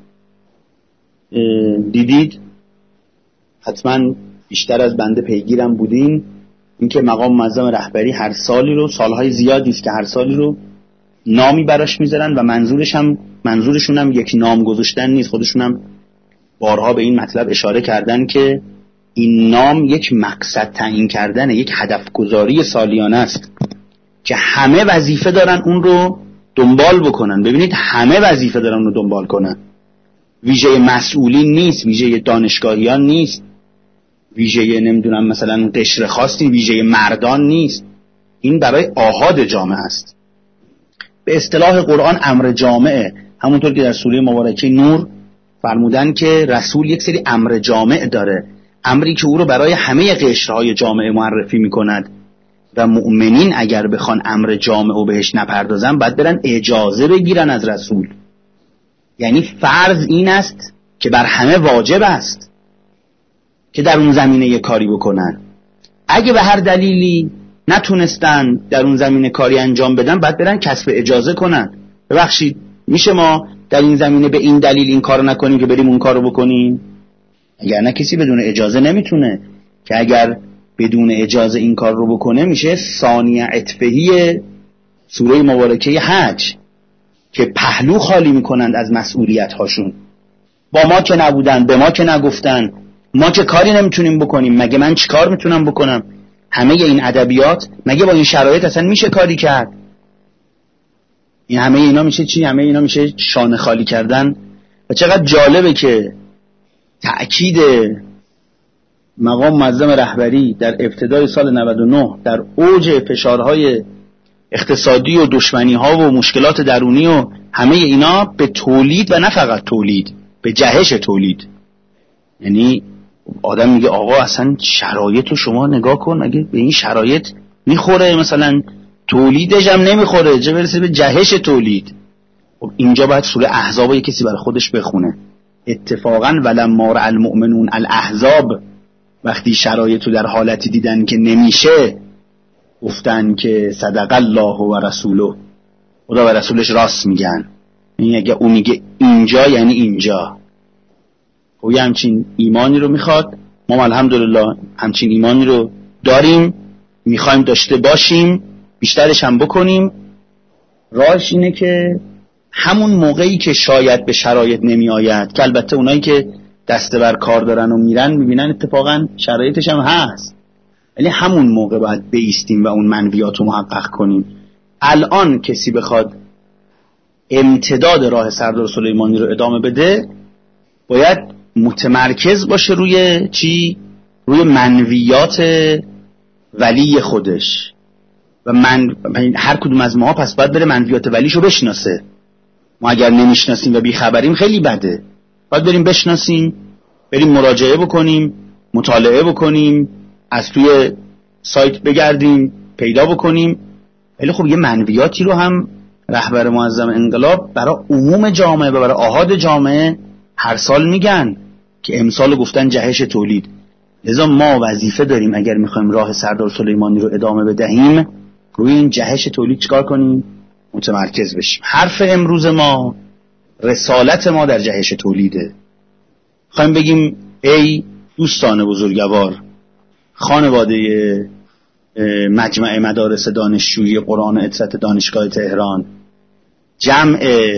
دیدید حتما بیشتر از بنده پیگیرم بودین اینکه مقام معظم رهبری هر سالی رو، سالهای زیادی است که هر سالی رو نامی براش میذارن و منظورش هم منظورشون هم یک نام گذاشتن نیست. خودشون هم بارها به این مطلب اشاره کردن که این نام یک مقصد تعیین کردن، یک هدف گذاری سالیانه است که همه وظیفه دارن اون رو دنبال بکنن. ببینید همه وظیفه دارن اون رو دنبال کنن. ویژه مسئولین نیست، ویژه دانشگاهیان نیست، ویژه نمیدونم مثلا قشر خاصی، ویژه مردان نیست. این برای آحاد جامعه است. به اصطلاح قرآن امر جامعه، همونطور که در سوره مبارکه نور فرمودن که رسول یک سری امر جامع داره، امری که او رو برای همه قشرهای جامعه معرفی میکند و مؤمنین اگر بخوان امر جامع و بهش نپردازن باید برن اجازه بگیرن از رسول. یعنی فرض این است که بر همه واجب است که در اون زمینه یک کاری بکنن. اگه به هر دلیلی نتونستن در اون زمینه کاری انجام بدن باید برن کسب اجازه کنن. ببخشید میشه ما در این زمینه به این دلیل این کارو نکنیم که بریم اون کارو بکنیم؟ اگر نه کسی بدون اجازه نمیتونه، که اگر بدون اجازه این کار رو بکنه میشه ثانیه عطفهی سوره مبارکه حج که پهلو خالی میکنند از مسئولیت هاشون. با ما که نبودن، به ما که نگفتن، ما که کاری نمیتونیم بکنیم، مگه من چی کار میتونم بکنم؟ همه این ادبیات مگه با این شرایط اصلا میشه کاری کرد؟ این همه اینا میشه چی؟ همه اینا میشه شانه خالی کردن. و چقدر جالبه که تأکید مقام معظم رهبری در ابتدای سال نود و نه در اوج فشارهای اقتصادی و دشمنی‌ها و مشکلات درونی و همه اینا به تولید و نه فقط تولید، به جهش تولید. یعنی آدم میگه آقا اصلا شرایط رو شما نگاه کن، اگه به این شرایط میخوره مثلا تولیدش هم نمیخوره، چه برسه به جهش تولید. اینجا باید سوره احزاب یک کسی برای خودش بخونه. اتفاقا ولما رأى المؤمنون الاحزاب، وقتی شرایط رو در حالتی دیدن که نمیشه گفتن که صدق الله و رسوله، خدا و رسولش راست میگن. این اگه اون میگه اینجا یعنی اینجا. و همچین ایمانی رو میخواد. ما الحمدلله همچین ایمانی رو داریم، میخوایم داشته باشیم، بیشترش هم بکنیم. راهش اینه که همون موقعی که شاید به شرایط نمی آید، که البته اونایی که دسته بر کار دارن و میرن میبینن اتفاقا شرایطش هم هست، ولی همون موقع باید بایستیم و اون منویات رو محقق کنیم. الان کسی بخواد امتداد راه سردار سلیمانی رو ادامه بده باید متمرکز باشه روی چی؟ روی منویات ولی خودش. و من هر کدوم از ما پس باید بره منویات ولیشو بشناسه. ما اگر نمیشناسیم و بیخبریم خیلی بده. باید بریم بشناسیم، بریم مراجعه بکنیم، مطالعه بکنیم، از توی سایت بگردیم پیدا بکنیم. ولی خب یه منویاتی رو هم رهبر معظم انقلاب برای عموم جامعه و برای آحاد جامعه هر سال میگن که امسال گفتن جهش تولید. لذا ما وظیفه داریم اگر میخوایم راه سردار سلیمانی رو ادامه بدهیم روی این جهش تولید چیکار کنیم؟ متمرکز بشیم. حرف امروز ما، رسالت ما در جهش تولیده. خواهیم بگیم ای دوستان بزرگوار، خانواده مجمع مدارس دانشجویی قرآن اطرت دانشگاه تهران، جمع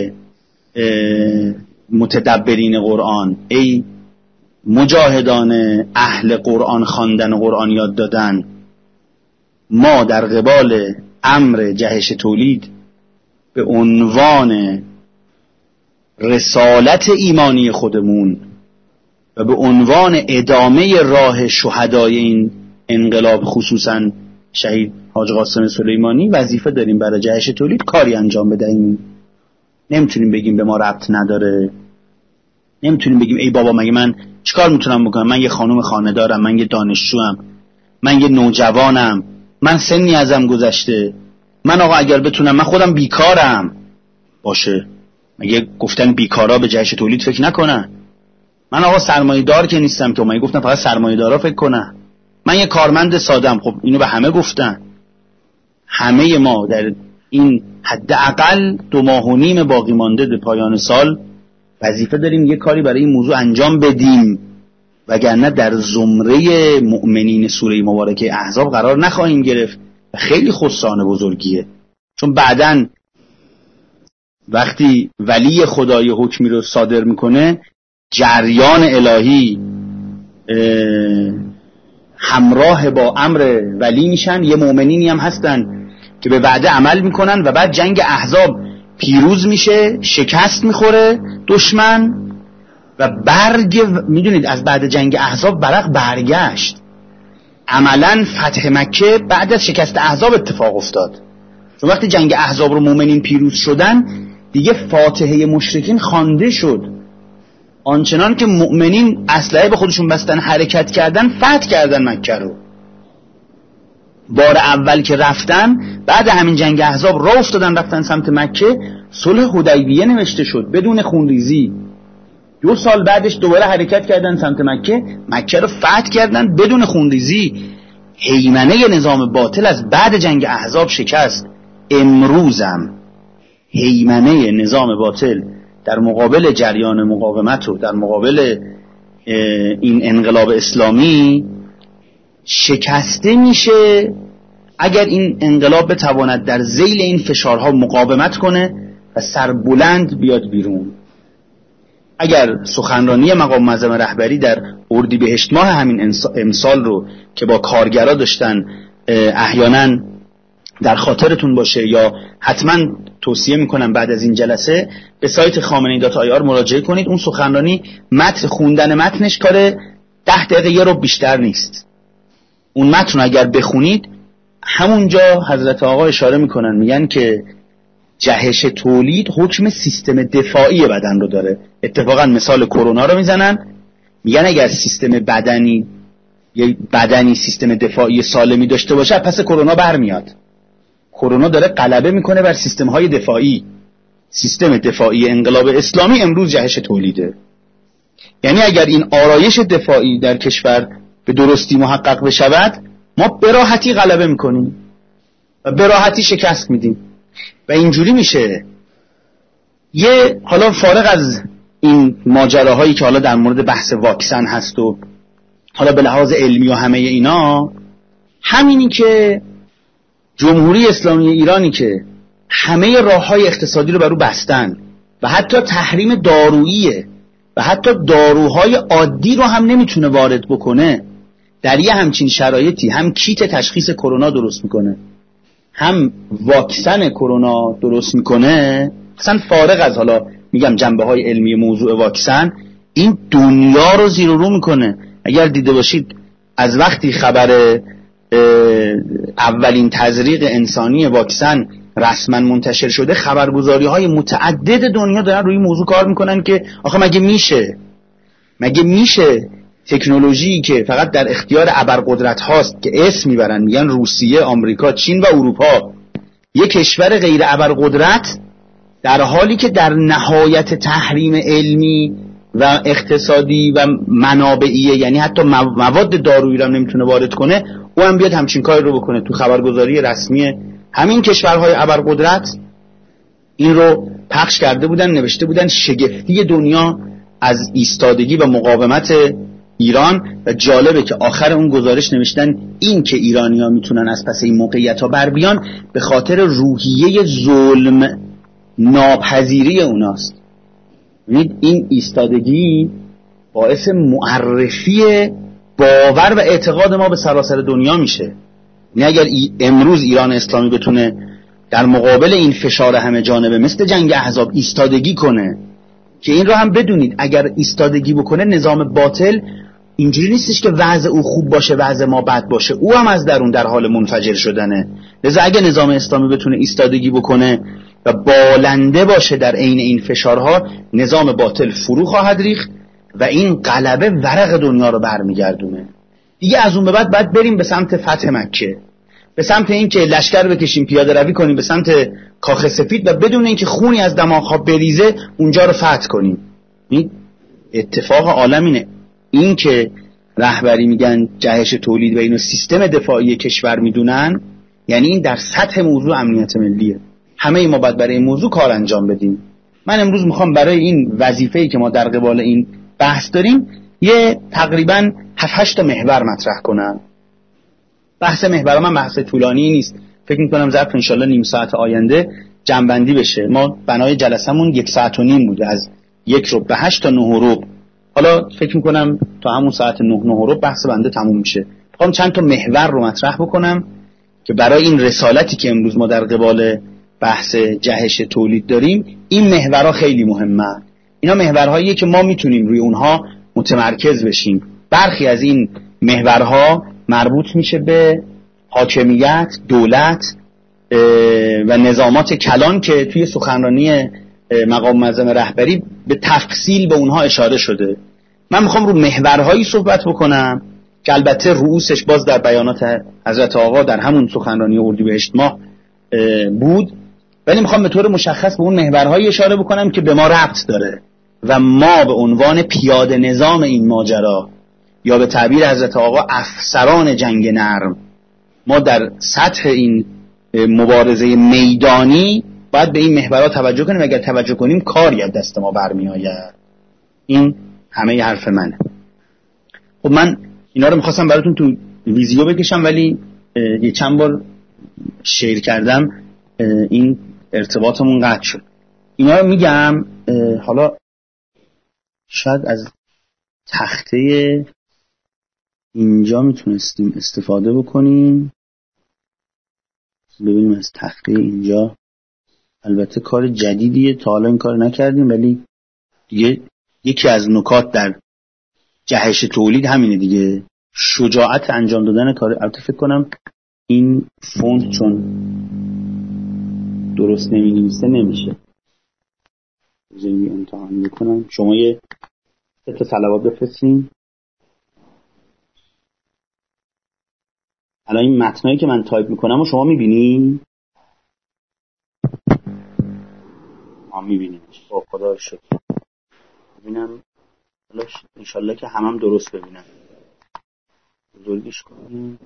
متدبرین قرآن، ای مجاهدان اهل قرآن خواندن و قرآن یاد دادن، ما در قبال امر جهش تولید به عنوان رسالت ایمانی خودمون و به عنوان ادامه راه شهدای این انقلاب، خصوصا شهید حاج قاسم سلیمانی، وظیفه داریم برای جهش تولید کاری انجام بدهیم. نمیتونیم بگیم به ما ربط نداره، نمیتونیم بگیم ای بابا مگه من چیکار میتونم بکنم، من یه خانم خانه دارم، من یه دانشجوام، من یه نوجوانم، من سنی ازم گذشته، من آقا اگر بتونم، من خودم بیکارم. باشه، مگه گفتن بیکارا به جهش تولید فکر نکنن؟ من آقا سرمایه دار که نیستم که مگه گفتن فقط سرمایه دارا فکر کنن؟ من یه کارمند سادم. خب اینو به همه گفتن. همه ما در این حداقل دو ماه و نیم باقی مانده به پایان سال وظیفه داریم یه کاری برای این موضوع انجام بدیم، وگرنه در زمره مؤمنین سوره مبارکه احزاب قرار نخواهیم گرفت. و خیلی خسران بزرگیه، چون بعدن وقتی ولی خدای حکمی رو صادر میکنه، جریان الهی همراه با امر ولی میشن. یه مؤمنینی هم هستن که به وعده عمل میکنن و بعد جنگ احزاب پیروز میشه، شکست میخوره دشمن و برگ، میدونید از بعد جنگ احزاب برق برگشت. عملا فتح مکه بعد از شکست احزاب اتفاق افتاد، چون وقتی جنگ احزاب رو مؤمنین پیروز شدن دیگه فاتحه مشرکین خوانده شد. آنچنان که مؤمنین اسلحه به خودشون بستن حرکت کردن، فتح کردن مکه رو. بار اول که رفتن بعد همین جنگ احزاب راه افتادن رفتن سمت مکه، صلح حدیبیه نوشته شد بدون خونریزی. دو سال بعدش دوباره حرکت کردن سمت مکه، مکه رو فتح کردن بدون خونریزی. هیمنه نظام باطل از بعد جنگ احزاب شکست. امروزم هیمنه نظام باطل در مقابل جریان مقاومت و در مقابل این انقلاب اسلامی شکسته میشه اگر این انقلاب بتواند در ذیل این فشارها مقاومت کنه و سربلند بیاد بیرون. اگر سخنرانی مقام معظم رهبری در اردیبهشت ماه همین امسال رو که با کارگرا داشتن احیانا در خاطرتون باشه، یا حتما توصیه میکنم بعد از این جلسه به سایت خامنه‌ای دات آی آر مراجعه کنید. اون سخنرانی متن خوندن متنش کار ده دقیقه یه رو بیشتر نیست. اون متن اگر بخونید همونجا حضرت آقا اشاره میکنن، میگن که جهش تولید حکم سیستم دفاعی بدن رو داره. اتفاقا مثال کرونا رو میزنن، میگن اگر سیستم بدنی یه بدنی سیستم دفاعی سالمی داشته باشه پس کرونا برمیاد. کرونا داره غلبه میکنه بر سیستم های دفاعی. سیستم دفاعی انقلاب اسلامی امروز جهش تولیده. یعنی اگر این آرایش دفاعی در کشور به درستی محقق بشود ما به راحتی غلبه میکنیم و به راحتی شکست میدیم و اینجوری میشه. یه حالا فارغ از این ماجراهایی که حالا در مورد بحث واکسن هست و حالا به لحاظ علمی و همه اینا، همینی که جمهوری اسلامی ایرانی که همه راههای اقتصادی رو بر او بستن و حتی تحریم داروییه و حتی داروهای عادی رو هم نمیتونه وارد بکنه، در یه همچین شرایطی هم کیت تشخیص کرونا درست میکنه هم واکسن کرونا درست میکنه. اصلا فارغ از حالا میگم جنبه های علمی موضوع واکسن، این دنیا رو زیر و رو میکنه. اگر دیده باشید از وقتی خبر اولین تزریق انسانی واکسن رسما منتشر شده، خبرگزاری های متعدد دنیا دارن روی موضوع کار میکنن که آخه مگه میشه مگه میشه تکنولوژی که فقط در اختیار ابرقدرت هاست که اسم میبرن میگن روسیه، آمریکا، چین و اروپا، یک کشور غیر ابرقدرت، در حالی که در نهایت تحریم علمی و اقتصادی و منابعیه، یعنی حتی مواد دارویی رو نمیتونه وارد کنه، او هم بیاد همچین کاری رو بکنه. تو خبرگزاری رسمی همین کشورهای ابرقدرت این رو پخش کرده بودن، نوشته بودن شگفتی دنیا از ایستادگی و مقاومت ایران. و جالبه که آخر اون گزارش نوشتن این که ایرانی‌ها میتونن از پس این موقعیت‌ها بر بیان به خاطر روحیه ظلم ناپذیری اوناست. این ایستادگی باعث معرفی باور و اعتقاد ما به سراسر دنیا میشه. یعنی اگر ای امروز ایران اسلامی بتونه در مقابل این فشار همه جانبه مثل جنگ احزاب ایستادگی کنه، که این رو هم بدونید اگر ایستادگی بکنه نظام باطل اینجوری نیستش که وضع او خوب باشه وضع ما بد باشه، او هم از درون در حال منفجر شدنه. لذا اگر نظام اسلامی بتونه ایستادگی بکنه و بالنده باشه در عین این فشارها، نظام باطل فرو خواهد ریخت و این غلبه ورق دنیا رو برمیگردونه. دیگه از اون به بعد باید بریم به سمت فتح مکه، به سمت این که لشکر بکشیم پیاده روی کنیم به سمت کاخ سفید و بدون اینکه خونی از دماغ‌ها بریزه اونجا رو فتح کنیم. این اتفاق عالم اینه. این که رهبری میگن جهش تولید و اینو سیستم دفاعی کشور میدونن، یعنی این در سطح موضوع امنیت ملیه. همه ما باید برای این موضوع کار انجام بدیم. من امروز میخوام برای این وظیفه‌ای که ما در قبال این بحث داریم یه تقریباً هفت هشت تا محور مطرح کنم. بحث محور من بحث طولانی نیست، فکر میکنم ظرف انشالله نیم ساعت آینده جمع‌بندی بشه. ما بنای جلسمون یک ساعت و نیم بوده، از یک رو به هشت تا نه و ربع. حالا فکر میکنم تا همون ساعت نه نه و ربع بحث بنده تموم میشه. میخوام چند تا محور رو مطرح بکنم که برای این رسالتی که امروز ما در قبال بحث جهش تولید داریم، این محورها خیلی مهمه. اینا محورهاییه که ما میتونیم روی اونها متمرکز بشیم. برخی از این محورها مربوط میشه به حاکمیت، دولت و نظامات کلان که توی سخنرانی مقام معظم رهبری به تفصیل به اونها اشاره شده. من میخوام رو محورهایی صحبت بکنم که البته رؤوسش باز در بیانات حضرت آقا در همون سخنرانی اردیبهشت ماه بود، ولی میخوام به طور مشخص به اون محورهایی اشاره بکنم که به ما ربط داره و ما به عنوان پیاده نظام این ماجرا یا به تعبیر حضرت آقا افسران جنگ نرم، ما در سطح این مبارزه میدانی باید به این محورها توجه کنیم. اگر توجه کنیم کاری از دست ما برمی آید. این همه ی حرف منه. خب من اینا رو میخواستم براتون تو ویدیو بکشم، ولی یه چند بار شیر کردم این ارتباطمون قطع شد. اینا رو میگم. حالا شاید از تخته اینجا میتونستیم استفاده بکنیم. ببینیم از تخته اینجا. البته کار جدیدیه، تا حالا این کار نکردیم، ولی دیگه یکی از نکات در جهش تولید همینه دیگه، شجاعت انجام دادن کار. البته فکر کنم این فونت چون درست نمی‌نویسه نمیشه. بذارید امتحان میکنم. شما یه سه تا صلوات بفرستین. الان این متنایی که من تایپ میکنم و شما میبینین؟ آه میبینیمش. با خدا رو شکر. ببینم انشالله که همم درست ببینم. بزرگش کنیم.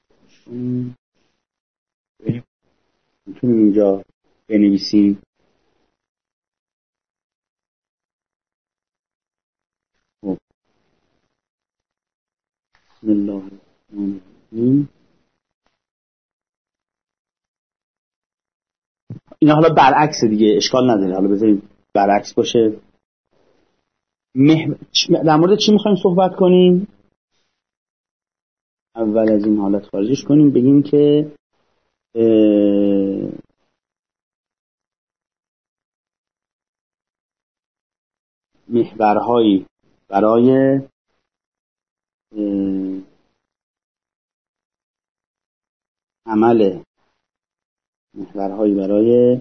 میتونیم اینجا بنویسیم. خب بسم الله الرحمن الرحیم. اینا حالا برعکس دیگه، اشکال نداره. حالا بذاریم برعکس باشه. مح... در مورد چی میخوایم صحبت کنیم؟ اول از این حالت خارجش کنیم، بگیم که اه... محورهایی برای اه... عمل محورهایی برای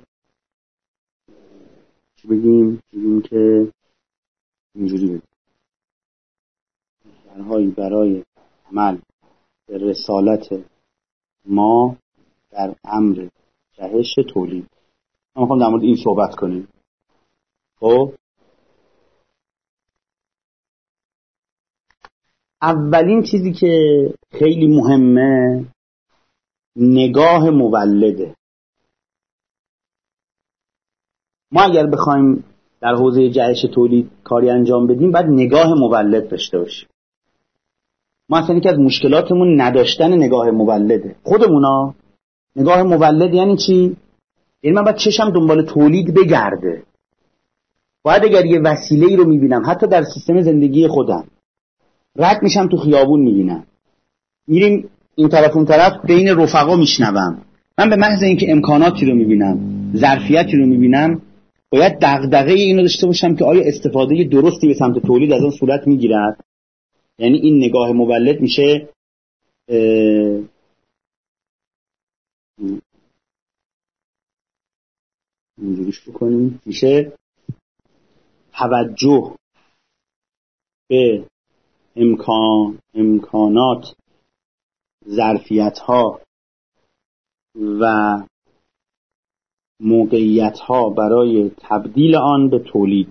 چی بگیم؟ بگیم که اینجوری بگیم محورهایی برای عمل به رسالت ما در امر جهش تولید. ما میخوام در مورد این صحبت کنیم. خب اولین چیزی که خیلی مهمه نگاه مولده. ما اگر بخوایم در حوزه جهش تولید کاری انجام بدیم باید نگاه مولد داشته باشیم. ما اصلا یکی از مشکلاتمون نداشتن نگاه مولده. خودمونا نگاه مولد یعنی چی؟ یعنی من باید چشم دنبال تولید بگرده. باید اگر یه وسیله‌ای رو میبینم، حتی در سیستم زندگی خودم، رد میشم تو خیابون میبینم، میریم این طرف اون طرف بین رفقا میشنوم، من به محض اینکه امکاناتی رو میبینم، ظرفیتی رو میبینم، باید دغدغه اینو داشته باشم که آیا استفاده درستی به سمت تولید از اون صورت میگیرد. یعنی این نگاه مولد میشه اینجوریش بکنیم، میشه توجه به امکان امکانات، ظرفیت‌ها و موقعیت‌ها برای تبدیل آن به تولید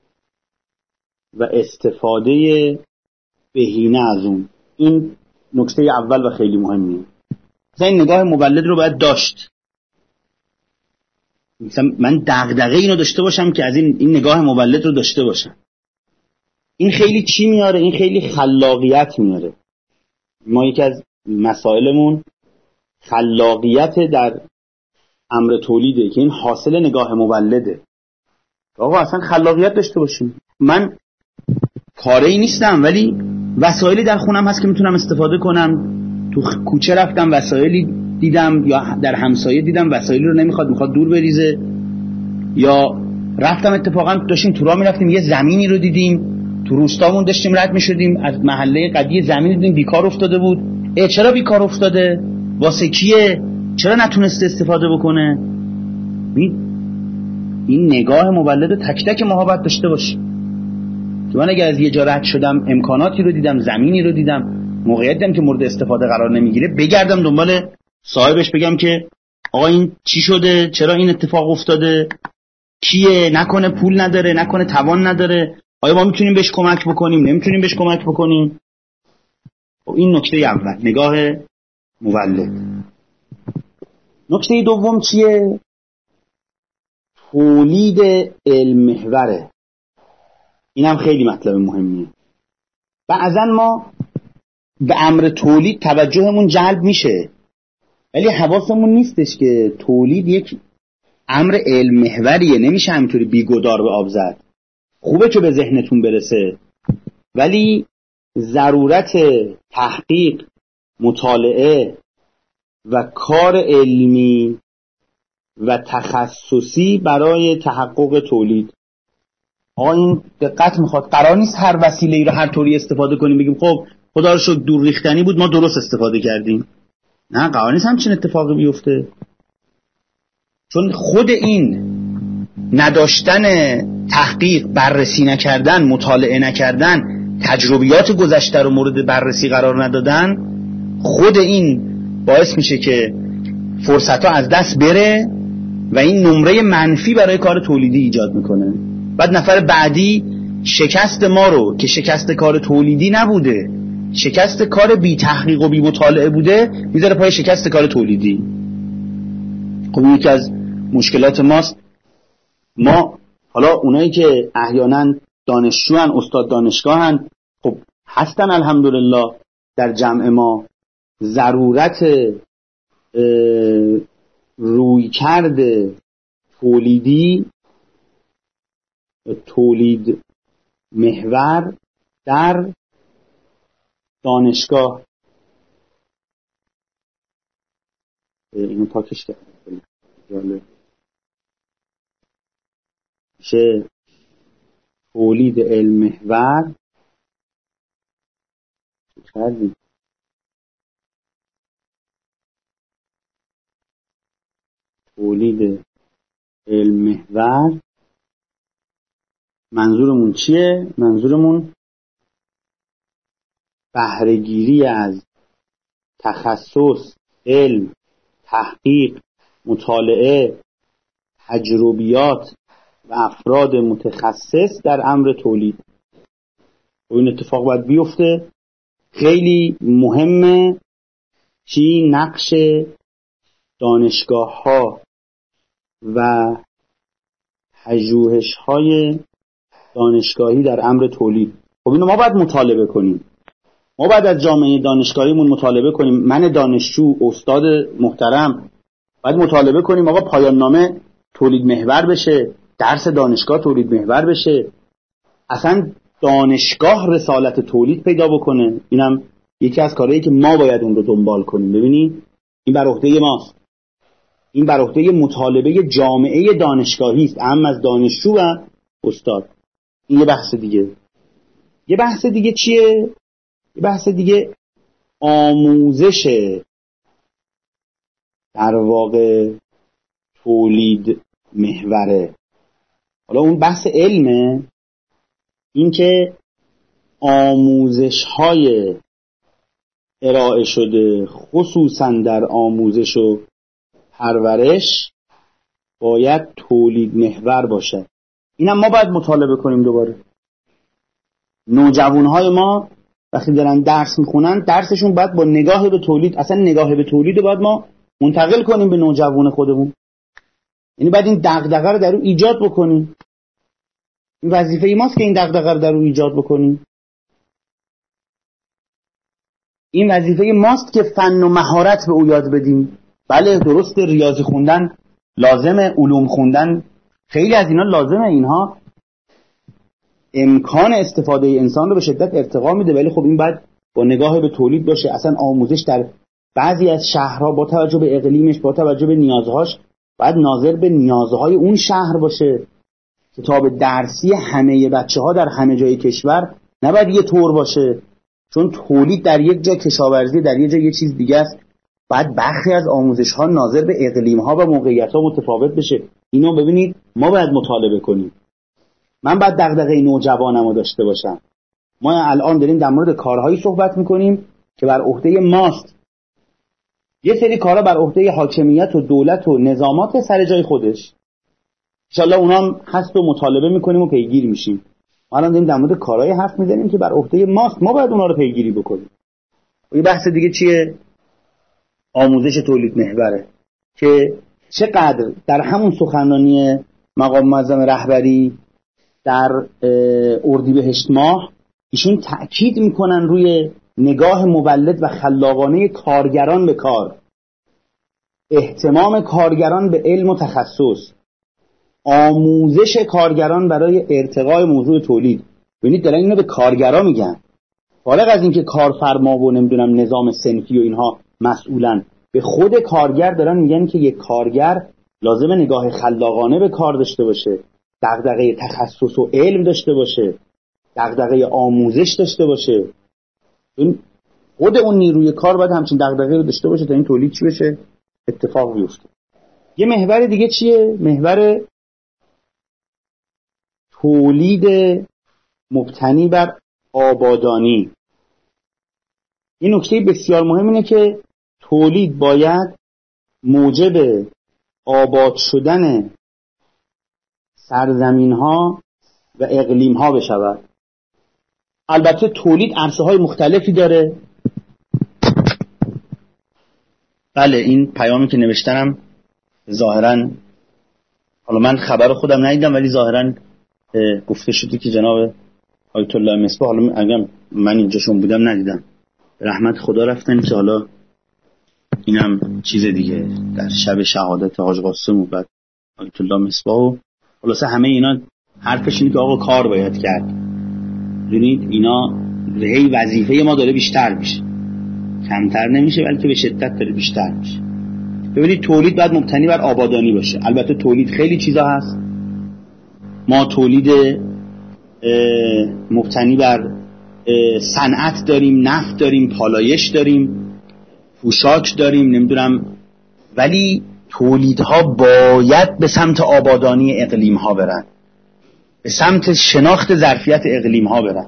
و استفاده بهینه از اون. این نکته اول و خیلی مهمیه. مثلا این نگاه مولد رو باید داشت. مثلا من دغدغه اینو داشته باشم که از این این نگاه مولد رو داشته باشم. این خیلی چی میاره؟ این خیلی خلاقیت میاره. ما یکی از مسائلمون خلاقیت در امر تولیده که این حاصل نگاه مولده. آقا اصلا خلاقیت داشته باشیم. من کاری نیستم ولی وسایلی در خونم هست که میتونم استفاده کنم. تو کوچه رفتم وسایلی دیدم یا در همسایه دیدم وسایلی رو نمیخواد، میخواد دور بریزه، یا رفتم اتفاقا داشتیم تو راه میرفتیم یه زمینی رو دیدیم تو روستامون، داشتیم رد میشدیم از محله قدی زمین دیدیم بیکار افتاده بود. اه چرا بیکار افتاده؟ واسه کیه؟ چرا نتونسته استفاده بکنه؟ این نگاه مولد رو تک تک ما باید داشته باشیم که من اگر از یه جا رد شدم، امکاناتی رو دیدم، زمینی رو دیدم، موقعیت دیدم که مورد استفاده قرار نمیگیره، بگردم دنبال صاحبش بگم که آقا این چی شده؟ چرا این اتفاق افتاده؟ کیه؟ نکنه پول نداره، نکنه توان نداره، آیا ما میتونیم بهش کمک بکنیم؟ نمیتونیم بهش کمک بکنیم؟ خب این نکته اول، نگاه مولد. نکته دوم چیه؟ تولید علم محوره. این هم خیلی مطلب مهمیه. بعضا ما به امر تولید توجهمون جلب میشه ولی حواسمون نیستش که تولید یک امر علم محوریه، نمیشه همینطوری بیگدار به آب زد. خوبه که به ذهنتون برسه ولی ضرورت تحقیق، مطالعه و کار علمی و تخصصی برای تحقق تولید آقا این دقت میخواد، قرار نیست هر وسیله‌ای رو هر طوری استفاده کنیم بگیم خب خدا رو شکر دور ریختنی بود ما درست استفاده کردیم. نه، قرار نیست همچین اتفاقی بیفته. چون خود این نداشتن تحقیق، بررسی نکردن، مطالعه نکردن، تجربیات گذشته رو مورد بررسی قرار ندادن، خود این باعث میشه که فرصت‌ها از دست بره و این نمره منفی برای کار تولیدی ایجاد میکنه. بعد نفر بعدی شکست ما رو که شکست کار تولیدی نبوده، شکست کار بی تحقیق و بی مطالعه بوده، میذاره پای شکست کار تولیدی. خب این یکی از مشکلات ماست. ما حالا اونایی که احیانا دانشجوان، استاد دانشگاهن، خب هستن الحمدلله در جمع ما. ضرورت رویکرد تولیدی، تولید محور در دانشگاه، اینو پاکش کردم جالب میشه، تولید علم محور کردیم. تولید علم محور منظورمون چیه؟ منظورمون بهره‌گیری از تخصص، علم، تحقیق، مطالعه، تجربیات و افراد متخصص در امر تولید. و این اتفاق باید بیفته. خیلی مهمه چی نقش دانشگاه ها و پژوهش های دانشگاهی در امر تولید. خب اینو ما باید مطالبه کنیم. ما باید از جامعه دانشگاهیمون مطالبه کنیم. من دانشجو، استاد محترم، باید مطالبه کنیم آقا پایان نامه تولید محور بشه، درس دانشگاه تولید محور بشه، اصلا دانشگاه رسالت تولید پیدا بکنه. اینم یکی از کارهایی که ما باید اون رو دنبال کنیم. ببینید این بر عهده ماست. این بر عهده مطالبه جامعه دانشگاهی است، اهم از دانشجو و استاد. این یه بحث دیگه. یه بحث دیگه چیه؟ یه بحث دیگه آموزش در واقع تولید محوره. حالا اون بحث علمه، این که آموزش های ارائه شده خصوصا در آموزش و پرورش باید تولید محور باشه. اینم ما باید مطالبه کنیم. دوباره نوجوانهای ما وقتی دارن درس میخونن، درسشون باید با نگاه به تولید، اصلا نگاه به تولید باید ما منتقل کنیم به نوجوان خودمون. یعنی باید این دغدغه رو در او ایجاد بکنیم. این وظیفه ای ماست که این دغدغه رو در او ایجاد بکنیم. این وظیفه ماست که فن و مهارت به او یاد بدیم. بله درست، ریاضی خوندن لازمه، علوم خوندن خیلی از اینا لازمه، اینها امکان استفاده انسان رو به شدت ارتقا میده، ولی خب این باید با نگاه به تولید باشه. اصلا آموزش در بعضی از شهرها با توجه به اقلیمش، با توجه به نیازهاش، باید ناظر به نیازهای اون شهر باشه. کتاب درسی همه بچه‌ها در همه جای کشور نباید یه طور باشه، چون تولید در یک جا، کشاورزی در یک جا یه چیز دیگه است. بعد برخی از آموزش‌ها ناظر به اقلیم‌ها و موقعیت‌ها متفاوت بشه. اینو ببینید ما باید مطالبه کنیم. من باید دغدغه نوجوانمو داشته باشم. ما الان داریم در مورد کارهایی صحبت می‌کنیم که بر عهده ماست. یه سری کارا بر عهده حاکمیت و دولت و نظامات سر جای خودش. انشالله اونام هست و مطالبه می‌کنیم و پیگیر میشیم. ما الان داریم در مورد کارهای حرف می‌زنیم که بر عهده ماست. ما باید اونا رو پیگیری بکنیم. و یه بحث دیگه چیه؟ آموزش تولید محوره که چقدر در همون سخنرانی مقام معظم رهبری در اردیبهشت ماه ایشون تأکید میکنن روی نگاه مولد و خلاقانه کارگران به کار، اهتمام کارگران به علم و تخصص، آموزش کارگران برای ارتقای موضوع تولید. ببینید دارن اینو به کارگران میگن، فارغ از اینکه کارفرما و نمیدونم نظام صنفی و اینها مسئولن، به خود کارگر دارن میگن که یک کارگر لازمه نگاه خلاقانه به کار داشته باشه دغدغه تخصص و علم داشته باشه، دغدغه آموزش داشته باشه. این خود اون نیروی کار باید همچین دغدغه‌ای رو داشته باشه تا این تولید چی بشه، اتفاق بیفته. یه محور دیگه چیه؟ محور تولید مبتنی بر آبادانی. این نکته بسیار مهم اینه که تولید باید موجب آباد شدن سرزمین‌ها و اقلیم‌ها بشود. البته تولید عرصه‌های مختلفی داره. بله این پیامی که نوشتنم ظاهراً، حالا من خبر خودم ندیدم ولی ظاهراً گفته شده که جناب آیت الله مصباح، حالا اگه من اینجاشون بودم ندیدم، رحمت خدا رفتن که حالا اینم چیز دیگه، در شب شهادت حاج قاسم و بعد آیت الله مصباح و خلاصه همه اینا حرفش اینه که آقا کار باید کرد. ببینید اینا هی وظیفه ما داره بیشتر میشه، کمتر نمیشه بلکه به شدت داره بیشتر میشه. ببینید تولید باید مبتنی بر آبادانی باشه. البته تولید خیلی چیزا هست. ما تولید مبتنی بر صنعت داریم، نفت داریم، پالایش داریم، پوشاک داریم، نمیدونم، ولی تولیدها باید به سمت آبادانی اقلیم‌ها برن، به سمت شناخت ظرفیت اقلیم‌ها برن.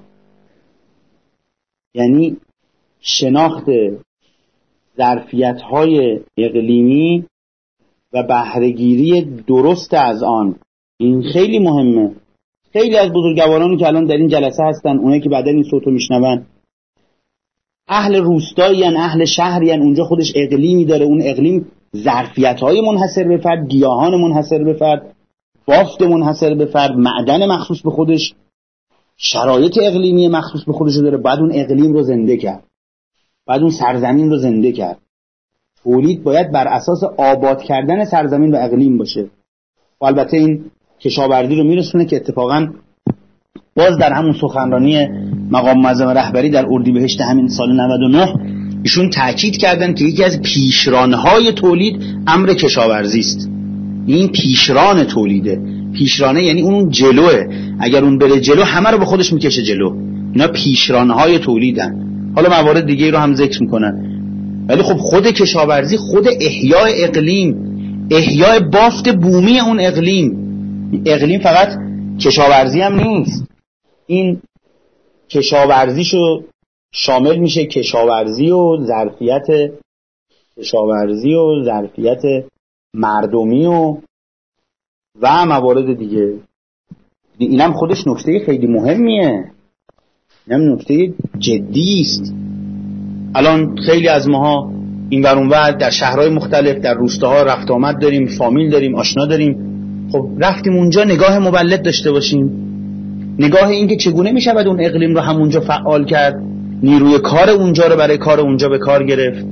یعنی شناخت ظرفیت‌های اقلیمی و بهره‌گیری درست از آن، این خیلی مهمه. خیلی از بزرگوارانی که الان در این جلسه هستن، اونایی که بعدن این صوتو میشنون، اهل روستایی ان، اهل شهری ان، اونجا خودش اقلیمی داره. اون اقلیم ظرفیت‌های منحصر به فرد، گیاهان منحصر به فرد، بافت منحصر به فرد، معدن مخصوص به خودش، شرایط اقلیمی مخصوص به خودش داره. بعد اون اقلیم رو زنده کرد، بعد اون سرزمین رو زنده کرد. تولید باید بر اساس آباد کردن سرزمین و اقلیم باشه. و البته این کشاورزی رو میرسونه که اتفاقا باز در همون سخنرانی مقام معظم رهبری در اردیبهشت همین سال نود و نه ایشون تاکید کردن که یکی از پیشرانهای تولید امر کشاورزی است. این پیشران تولیده. پیشرانه یعنی اون جلوه، اگر اون بره جلو همه رو به خودش میکشه جلو. اینا پیشرانهای تولیدن. حالا موارد دیگه رو هم ذکر میکنن. ولی خب خود کشاورزی، خود احیای اقلیم، احیای بافت بومی اون اقلیم. اقلیم فقط کشاورزی هم نیست، این کشاورزیشو شامل میشه کشاورزی و ظرفیت کشاورزی و ظرفیت مردمی و و موارد دیگه. اینم خودش نکته خیلی مهمیه، اینم نکته جدی است. الان خیلی از ماها این ور اون ور در شهرهای مختلف، در روستاها رفت آمد داریم، فامیل داریم، آشنا داریم. خب رفتیم اونجا نگاه مولد داشته باشیم، نگاه این که چگونه میشه باید اون اقلیم رو همونجا فعال کرد، نیروی کار اونجا رو برای کار اونجا به کار گرفت.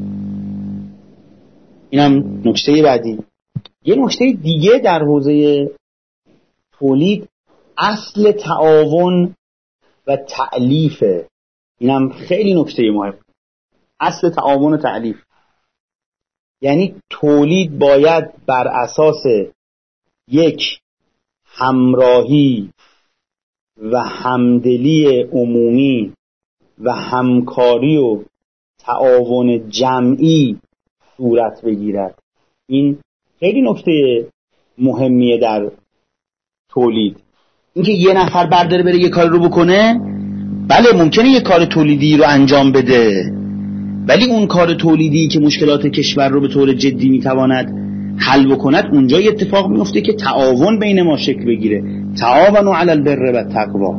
اینم نکته بعدی. یه نکته دیگه در حوزه تولید اصل تعاون و تألیف. اینم خیلی نکته مهم. اصل تعاون و تألیف یعنی تولید باید بر اساس یک همراهی و همدلی عمومی و همکاری و تعاون جمعی صورت بگیرد. این خیلی نکته مهمیه در تولید. اینکه یه نفر برداره بره یه کار رو بکنه، بله ممکنه یه کار تولیدی رو انجام بده، ولی اون کار تولیدی که مشکلات کشور رو به طور جدی میتواند حل بکند، اونجا یه اتفاق میفته که تعاون بین ما شکل بگیره. تعاونوا علی البر و التقوا.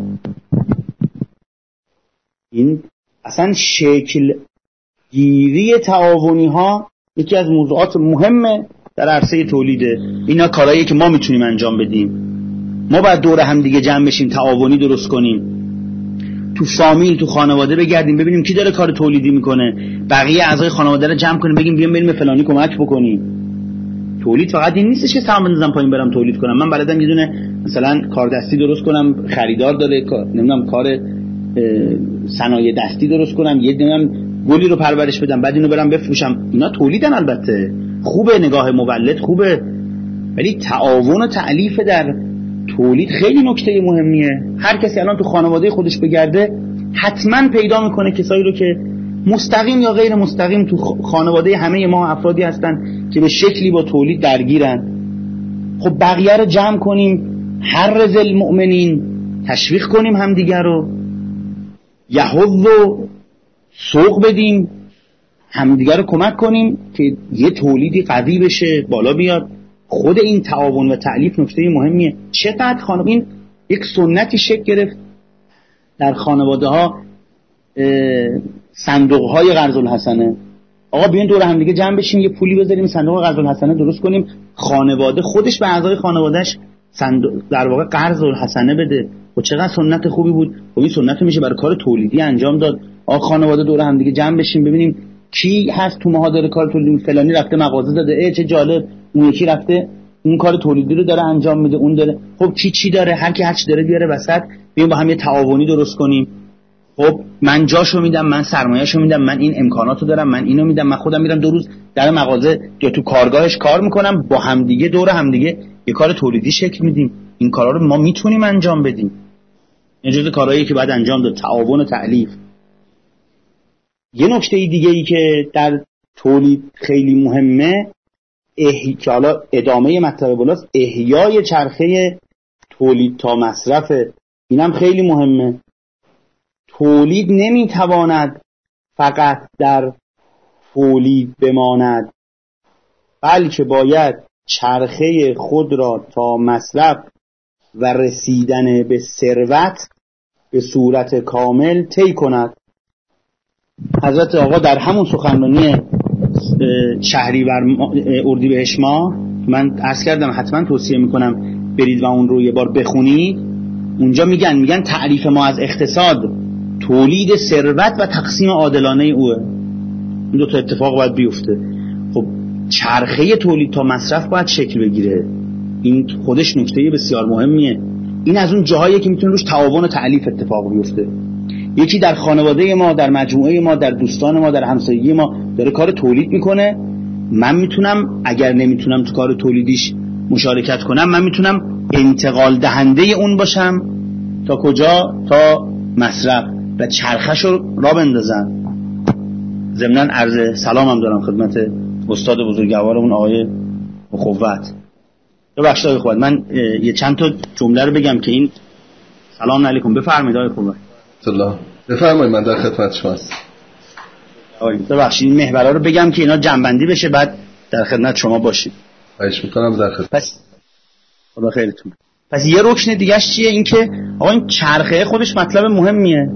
این اصلا شکل گیری تعاونی ها یکی از موضوعات مهمه در عرصه تولیده. اینا کارهایی که ما میتونیم انجام بدیم. ما باید دور هم دیگه جمع بشیم، تعاونی درست کنیم، تو فامیل، تو خانواده بگردیم ببینیم کی داره کار تولیدی میکنه، بقیه اعضای خانواده رو جمع کنیم بگیم بیام بریم به فلانی کمک بکنیم. تولید فقط این نیستش که سهم بندازم پایین برم تولید کنم. من بلدم یه دونه مثلا کار دستی درست کنم، خریدار داره، نمیدونم کار صنایع دستی درست کنم، یه دونه گلی رو پرورش بدم بعد اینو برم بفروشم. اینا تولیدن. البته خوبه، نگاه مولد خوبه، ولی تعاون و تألیف در تولید خیلی نکته مهمیه. هر کسی الان تو خانواده خودش بگرده حتما پیدا میکنه کسایی رو که مستقیم یا غیر مستقیم تو خانواده همه ما افرادی هستن که به شکلی با تولید درگیرن. خب بقیه رو جمع کنیم، حرز المؤمنین، تشویق کنیم همدیگر رو، یحض و سوق بدیم، همدیگر رو کمک کنیم که یه تولیدی قوی بشه، بالا بیاد. خود این تعاون و تألیف نکته مهمیه. چقدر خانواده این یک سنتی شکل گرفت در خانواده ها، صندوق های قرض الحسنه. آقا بیاین دور هم دیگه جمع بشیم، یه پولی بذاریم صندوق قرض الحسنه درست کنیم، خانواده خودش به اعضای خانواده‌اش صندوق در واقع قرض الحسنه بده. و چقدر سنت خوبی بود. و این سنت میشه برای کار تولیدی انجام داد. آقا خانواده دور هم دیگه جمع بشیم ببینیم کی هست تو ماها داره کار تولیدی، فلانی رفته مغازه داده، ای چه جالب، اون یکی رفته اون کار تولیدی رو داره انجام میده، اون داره. خب کی چی داره، هر کی هر چی داره بیاره وسط، بیایم با هم یه تعاونی درست کنیم. خب من جاشو میدم، من سرمایه‌شو میدم، من این امکاناتو دارم، من اینو میدم، من خودم میرم دو روز در مغازه یا تو کارگاهش کار میکنم، با همدیگه دور همدیگه یه کار تولیدی شکل میدیم. این کارا رو ما میتونیم انجام بدیم. این جزء کارهایی که باید انجام داد، تعاون و تألیف. یه نکته دیگه ای که در تولید خیلی مهمه، احی... که حالا ادامه مطلب بالاست، احیای چرخه تولید تا مصرف. اینم خیلی مهمه. تولید نمیتواند فقط در تولید بماند، بلکه باید چرخه خود را تا مصرف و رسیدن به ثروت به صورت کامل طی کند. حضرت آقا در همون سخنرانی شهریور اردیبهشت ماه، من عرض کردم حتما توصیه میکنم برید و اون رو یه بار بخونید، اونجا میگن میگن تعریف ما از اقتصاد تولید ثروت و تقسیم عادلانه اوه. این دو تا اتفاق باید بیفته. خب چرخه تولید تا مصرف باید شکل بگیره. این خودش نکته بسیار مهمیه. این از اون جاهایی که میتونه روش تعاون و تألیف اتفاق بیفته. یکی در خانواده ما، در مجموعه ما، در دوستان ما، در همسایگی ما داره کار تولید میکنه، من میتونم اگر نمیتونم تو کار تولیدیش مشارکت کنم، من میتونم انتقال دهنده اون باشم تا کجا؟ تا مصرف، و چرخش رو را بندازن. ضمناً عرض سلامم دارم خدمت استاد بزرگوارمون آقای مخوت. ببخشید آقای مخوت، من یه چند تا جمله رو بگم که این سلام علیکم. بفرمایید آقای مخوت. سلام. بفرمایید، من در خدمت شما هستم. آقای ببخشید این محورا رو بگم که اینا جمع‌بندی بشه، بعد در خدمت شما باشید. خواهش می‌کنم. در خدمت. پس خدا خیرتون. پس یه رکن دیگه‌اش چیه؟ این که آقا این چرخه خودش مطلب مهمیه.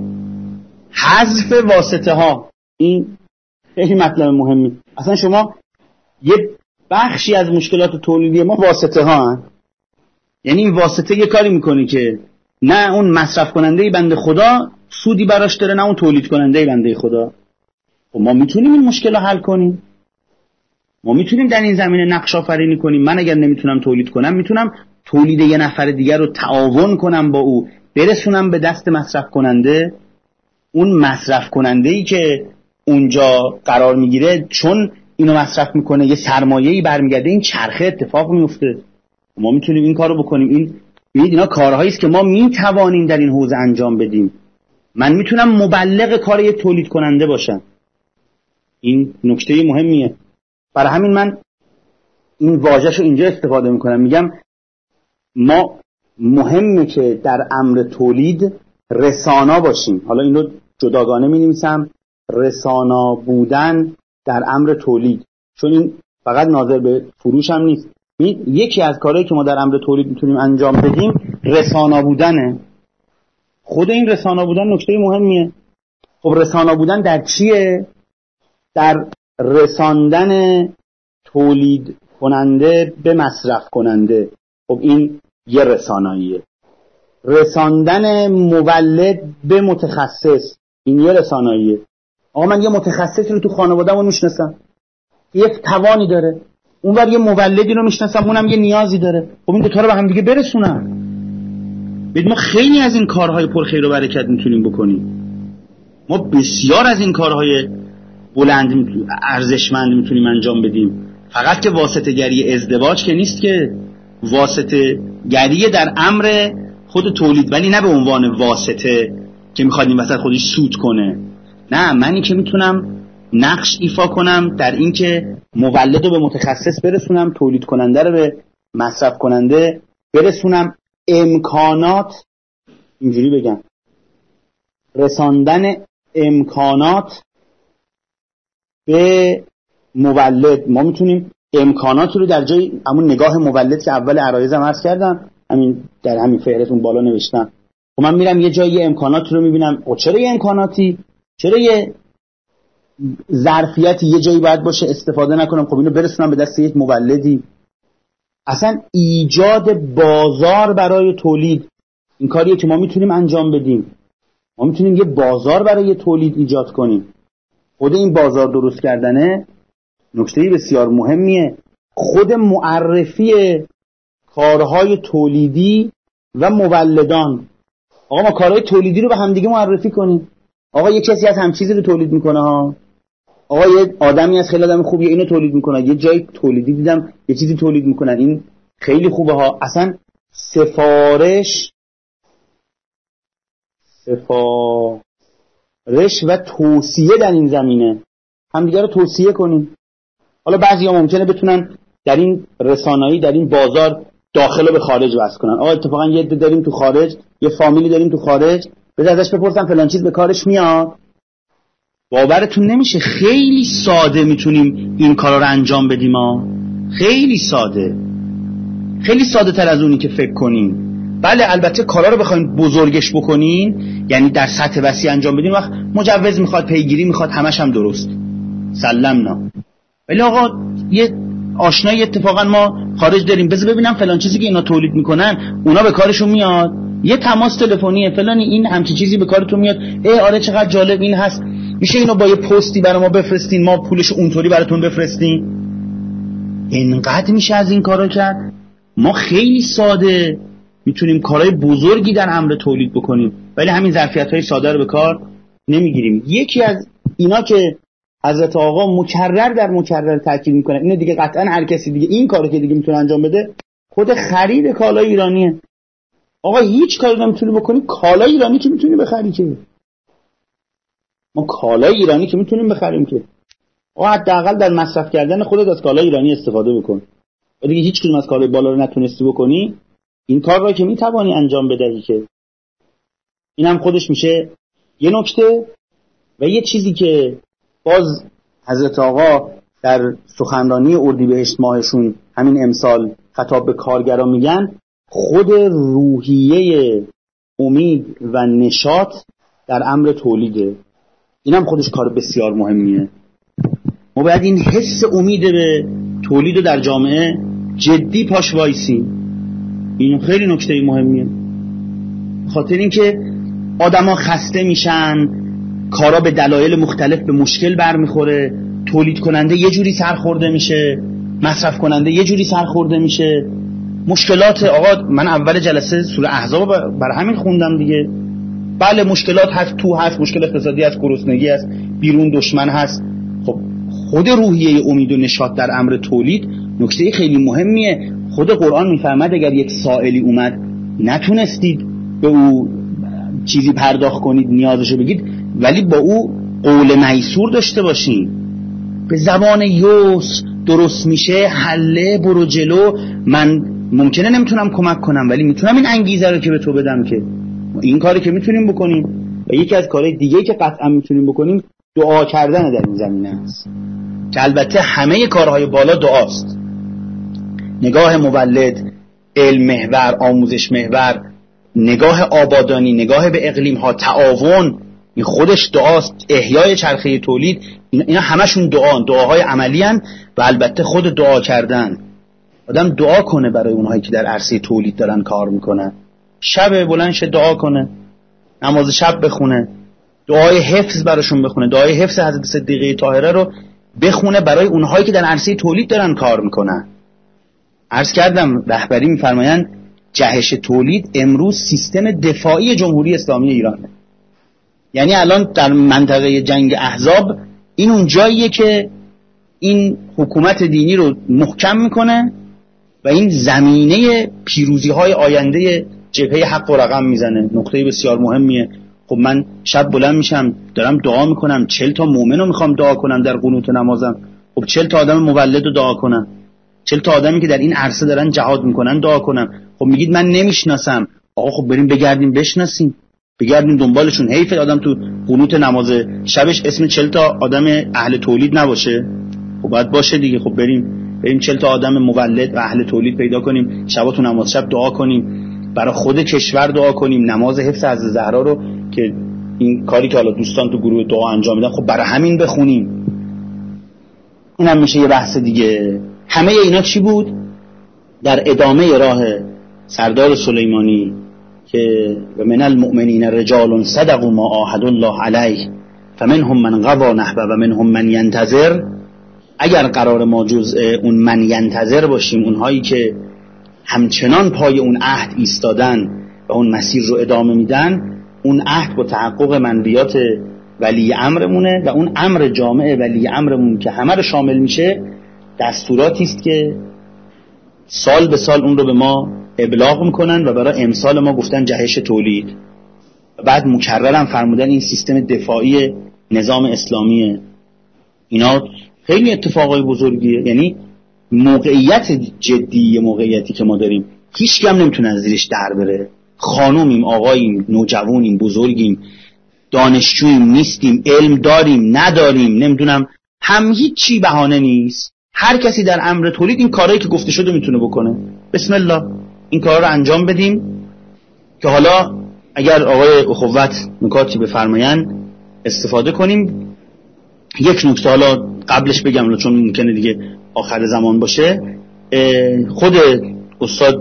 حذف واسطه ها، این خیلی مطلب مهمی. اصلا شما یه بخشی از مشکلات تولیدی ما واسطه ها هن. یعنی این واسطه یه کاری میکنه که نه اون مصرف کننده بنده خدا سودی براش داره، نه اون تولید کننده بنده خدا. و ما میتونیم این مشکل رو حل کنیم. ما میتونیم در این زمینه نقش آفرینی کنیم. من اگر نمیتونم تولید کنم، میتونم تولید یه نفر دیگر رو تعاون کنم با او، برسونم به دست مصرف کننده. اون مصرف کننده‌ای که اونجا قرار میگیره چون اینو مصرف میکنه یه سرمایه‌ای برمیگرده، این چرخه اتفاق میفته. ما میتونیم این کارو بکنیم. این ببینید اینا کارهایی است که ما میتوانیم در این حوزه انجام بدیم. من میتونم مبلغ کار یک تولید کننده باشم. این نکته مهمیه. برای همین من این واژه‌شو اینجا استفاده میکنم، میگم ما مهمه که در امر تولید رسانا باشیم. حالا این رو جداگانه می‌نویسم، رسانا بودن در امر تولید، چون این فقط ناظر به فروش هم نیست. یکی از کارهایی که ما در امر تولید میتونیم انجام بدیم رسانا بودنه. خود این رسانا بودن نکته مهمیه. خب رسانا بودن در چیه؟ در رساندن تولید کننده به مصرف کننده. خب این یه رساناییه. رساندن مولد به متخصص، این یه رساناییه. آقا من یه متخصصی رو تو خانواده‌مون میشناسم، یه توانی داره، اونور یه مولدی رو میشناسم، اونم یه نیازی داره. خب این دو تا رو به هم دیگه برسونن. ببین ما خیلی از این کارهای پرخیر و برکت میتونیم بکنیم. ما بسیار از این کارهای بلند ارزشمند میتونیم انجام بدیم. فقط که واسطه گری ازدواج که نیست که واسطه گریه در امر خود تولید، ولی نه به عنوان واسطه که میخواد این وسط خودش سود کنه. نه، منی که میتونم نقش ایفا کنم در این که مولد رو به متخصص برسونم، تولید کننده رو به مصرف کننده برسونم، امکانات، اینجوری بگم، رساندن امکانات به مولد. ما میتونیم امکانات رو در جای همون نگاه مولد که اول عرایزم عرض کردم، همین در همین فهرست اون بالا نوشتم، خب من میرم یه جایی امکانات رو میبینم، او چرا یه امکاناتی، چرا یه ظرفیتی یه جایی باید باشه استفاده نکنم، خب اینو برسونم به دست یک مولدی. اصلا ایجاد بازار برای تولید این کاریه که ما میتونیم انجام بدیم. ما میتونیم یه بازار برای تولید ایجاد کنیم. خود این بازار درست کردنه نکته بسیار مهمیه. خود معرفی کارهای تولیدی و مولدان. آقا ما کارهای تولیدی رو به همدیگه معرفی کنیم. آقا یه کسی از هم چیزی رو تولید میکنه ها. آقا یه آدمی از خیلی آدم خوبیه اینو تولید میکنه. یه جای تولیدی دیدم یه چیزی تولید میکنن، این خیلی خوبه ها. اصلا سفارش سفارش و توصیه در این زمینه، همدیگه رو توصیه کنیم. حالا بعضیا ممکنه بتونن در این رسانه‌ای در این بازار داخل و به خارج وصل کنن. آقا اتفاقا یه عده داریم تو خارج، یه فامیلی داریم تو خارج، بذار ازش بپرسم فلان چیز به کارش میاد. باورتون نمیشه خیلی ساده میتونیم این کارا رو انجام بدیم ها. خیلی ساده، خیلی ساده تر از اونی که فکر کنیم. بله البته کارا رو بخواید بزرگش بکنین، یعنی در سطح وسیع انجام بدین، وقت مجوز میخواد، پیگیری میخواد، همش هم درست سلمنا. ولی آقا یه آشنایی اتفاقا ما خارج داریم، بذار ببینم فلان چیزی که اینا تولید میکنن اونا به کارشون میاد. یه تماس تلفنیه فلانی این همچین چیزی به کارتون میاد، ای آره چقدر جالب این هست، میشه اینو با یه پستی برای ما بفرستین، ما پولش اونطوری براتون بفرستیم. اینقدر میشه از این کارا کرد. ما خیلی ساده میتونیم کارهای بزرگی در امر تولید بکنیم، ولی همین ظرفیت‌های ساده رو به کار نمیگیریم. یکی از اینا که حضرت آقا مکرر در مکرر تاکید میکنه، اینو دیگه قطعا هر کسی دیگه این کارو که دیگه میتونه انجام بده، خود خرید کالای ایرانیه. آقا هیچ کاری نمیتونی بکنی، کالای ایرانی که میتونی بخری که ما کالای ایرانی که میتونیم بخریم که آقا حداقل در مصرف کردن خودت از کالای ایرانی استفاده بکن. و دیگه هیچ کدوم از کالای بالا رو نتونستی بکنی، این کار را که میتوانی انجام بدهی که اینم خودش میشه یه نکته. و یه چیزی که باز حضرت آقا در سخنرانی اردیبهشت ماهشون همین امسال خطاب به کارگرا میگن، خود روحیه امید و نشاط در امر تولیده. اینم خودش کار بسیار مهمیه. ما باید این حس امید به تولید رو در جامعه جدی پاش وایسیم. این خیلی نکته مهمیه، خاطر اینکه آدما خسته میشن، کارا به دلایل مختلف به مشکل برمیخوره، تولید کننده یه جوری سرخورده میشه، مصرف کننده یه جوری سرخورده میشه. مشکلات آقا من اول جلسه سوره احزاب بر همین خوندم دیگه. بله مشکلات هست، تو هست، مشکل اقتصادی هست، گرسنگی هست، بیرون دشمن هست. خب خود روحیه امید و نشاط در امر تولید نکته خیلی مهمیه. خود قرآن میفرماد اگر یک سائلی اومد نتونستید به او چیزی پرداخت کنید، نیازشو بگید، ولی با او قول میسور داشته باشین. به زبان یوس درست میشه، حله برو جلو، من ممکنه نمیتونم کمک کنم ولی میتونم این انگیزه رو که به تو بدم. که این کاری که میتونیم بکنیم. و یکی از کارهای دیگه که قطعا میتونیم بکنیم دعا کردن در این زمینه است، که البته همه کارهای بالا دعاست. نگاه مولد، علم محور، آموزش محور، نگاه آبادانی، نگاه به اقلیم ها، تعاون، این خودش دعاست. احیای چرخه تولید، اینا همشون دعان، دعاهای عملی هن. و البته خود دعا کردن، آدم دعا کنه برای اونهایی که در عرصه تولید دارن کار میکنن، شب بلند شه دعا کنه، نماز شب بخونه، دعای حفظ براشون بخونه، دعای حفظ حضرت صدیقه طاهره رو بخونه برای اونهایی که در عرصه تولید دارن کار میکنن. عرض کردم رهبری میفرمایند جهش تولید امروز سیستم دفاعی جمهوری اسلامی ایرانه. یعنی الان در منطقه جنگ احزاب این اون جاییه که این حکومت دینی رو محکم میکنه و و این زمینه پیروزی های آینده جبهه حق و رقم میزنه. نقطه بسیار مهمیه. خب من شب بلند میشم دارم دعا میکنم، چهل تا مؤمن رو میخوام دعا کنم در قنوت نمازم. خب چهل تا آدم مولد رو دعا کنم، چهل تا آدمی که در این عرصه دارن جهاد میکنن دعا کنم. خب میگید من نمیشناسم. آقا خب بریم بگردیم بشناسیم، بگردیم دنبالشون. حیف آدم تو قنوت نماز شبش اسم چهل تا آدم اهل تولید نباشه. خب باید باشه دیگه. خب بریم بریم چهل تا آدم مولد و اهل تولید پیدا کنیم، شبا تو نماز شب دعا کنیم، برای خود کشور دعا کنیم، نماز حفظ حضرت زهرا رو که این کاری که حالا دوستان تو گروه دعا انجام میدن خب برای همین بخونیم. این هم میشه یه بحث دیگه. همه اینا چی بود؟ در ادامه راه سردار سلیمانی که و من المؤمنین رجال صدقوا ما عاهدوا الله علیه فمنهم من قضى نحبه و منهم من ینتظر. اگر قرار ما جزء اون من ینتظر باشیم، اونهایی که همچنان پای اون عهد ایستادن و اون مسیر رو ادامه میدن، اون عهد با تحقق منویات ولی امرمونه و اون امر جامع ولی امرمون که همه رو شامل میشه دستوراتی است که سال به سال اون رو به ما ابلاغ میکنن و برای امسال ما گفتن جهش تولید. و بعد مکررم فرمودن این سیستم دفاعی نظام اسلامیه. اینا خیلی اتفاقای بزرگیه. یعنی موقعیت جدی، موقعیتی که ما داریم هیچ کم نمیتونه از زیرش در بره. خانومیم، آقاییم، نوجوانیم، بزرگیم، دانشجوییم، نیستیم، علم داریم، نداریم، نمیدونم، هم هیچی بهانه نیست. هر کسی در امر تولید این کارهایی که گفته شده میتونه بکنه. بسم الله این کارا رو انجام بدیم که حالا اگر آقای اخوت نکاتی بفرمایند استفاده کنیم. یک نکته حالا قبلش بگم چون ممکنه دیگه آخر زمان باشه. خود استاد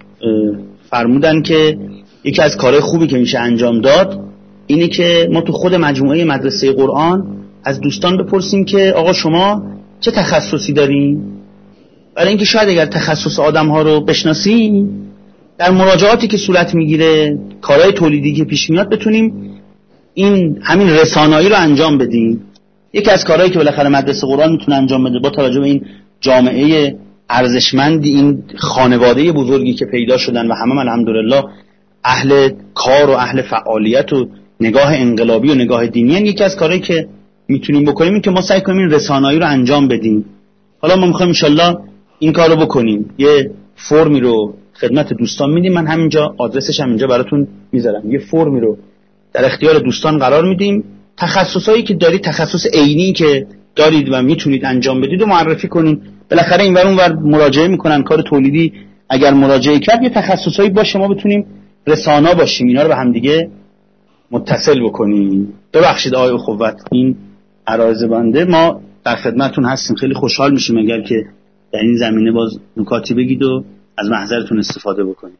فرمودن که یکی از کارهای خوبی که میشه انجام داد اینه که ما تو خود مجموعه مدرسه قرآن از دوستان بپرسیم که آقا شما چه تخصصی دارین؟ برای اینکه شاید اگر تخصص آدم ها رو بشناسیم در مراجعاتی که صورت میگیره، کارهای تولیدی که پیش میاد، بتونیم این همین رسانایی رو انجام بدیم. یکی از کارهایی که بالاخره مدرسه قرآن میتونه انجام بده با توجه به این جامعه ارزشمند، این خانواده بزرگی که پیدا شدن و همه الحمدلله اهل کار و اهل فعالیت و نگاه انقلابی و نگاه دینی هن. یکی از کارهایی که میتونیم بکنیم این که ما سعی کنیم این رسانایی رو انجام بدیم. حالا ما میخوایم انشالله این کار رو بکنیم. یه فرمی رو خدمت دوستان میدیم. من همینجا آدرسش هم اینجا براتون میذارم. یه فرمی رو در اختیار دوستان قرار میدیم. تخصصایی که دارید، تخصص عینی که دارید و میتونید انجام بدید و معرفی کنین. بالاخره اینور اونور مراجعه میکنن کار تولیدی. اگر مراجعه کرد یه تخصصایی باشه ما بتونیم رسانا باشیم، اینا رو به هم دیگه متصل بکنیم. ببخشید آقای اخوت این عرایض بنده. ما در خدمتتون هستیم. خیلی خوشحال میشیم اگر که در این زمینه باز نکاتی بگید و از محضرتون استفاده بکنید.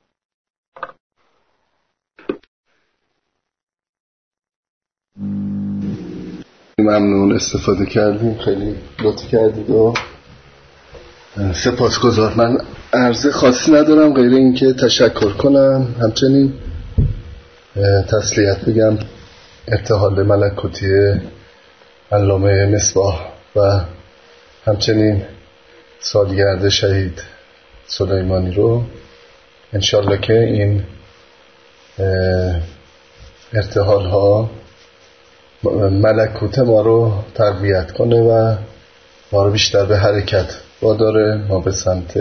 ممنون، استفاده کردیم، خیلی لطف کردید و سپاسگزار. من عرض خاصی ندارم غیر اینکه تشکر کنم، همچنین تسلیت بگم ارتحال ملکوتی علامه مصباح و همچنین سالگرد شهید سلیمانی رو. انشالله که این ارتحال ها ملکوت ما رو تقویت کنه و ما رو بیشتر به حرکت واداره، ما به سمت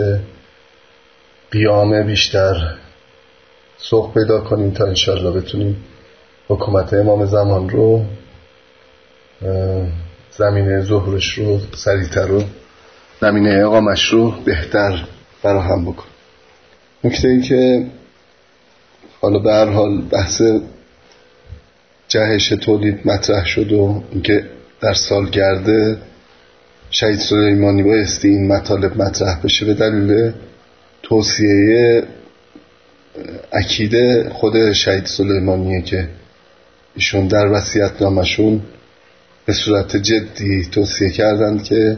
قیام بیشتر سوق پیدا کنیم تا انشالله بتونیم حکومت امام زمان رو، زمینه ظهورش رو سریعتر و زمینه اقامش رو بهتر فراهم بکنیم. نکته ای که حالا به هر حال بحث جهش تولید مطرح شد و اینکه در سالگرد شهید سلیمانی بایستی این مطالب مطرح بشه به دلیل توصیه عقیده خود شهید سلیمانیه که ایشون در وصیت‌نامه‌شون به صورت جدی توصیه کردند که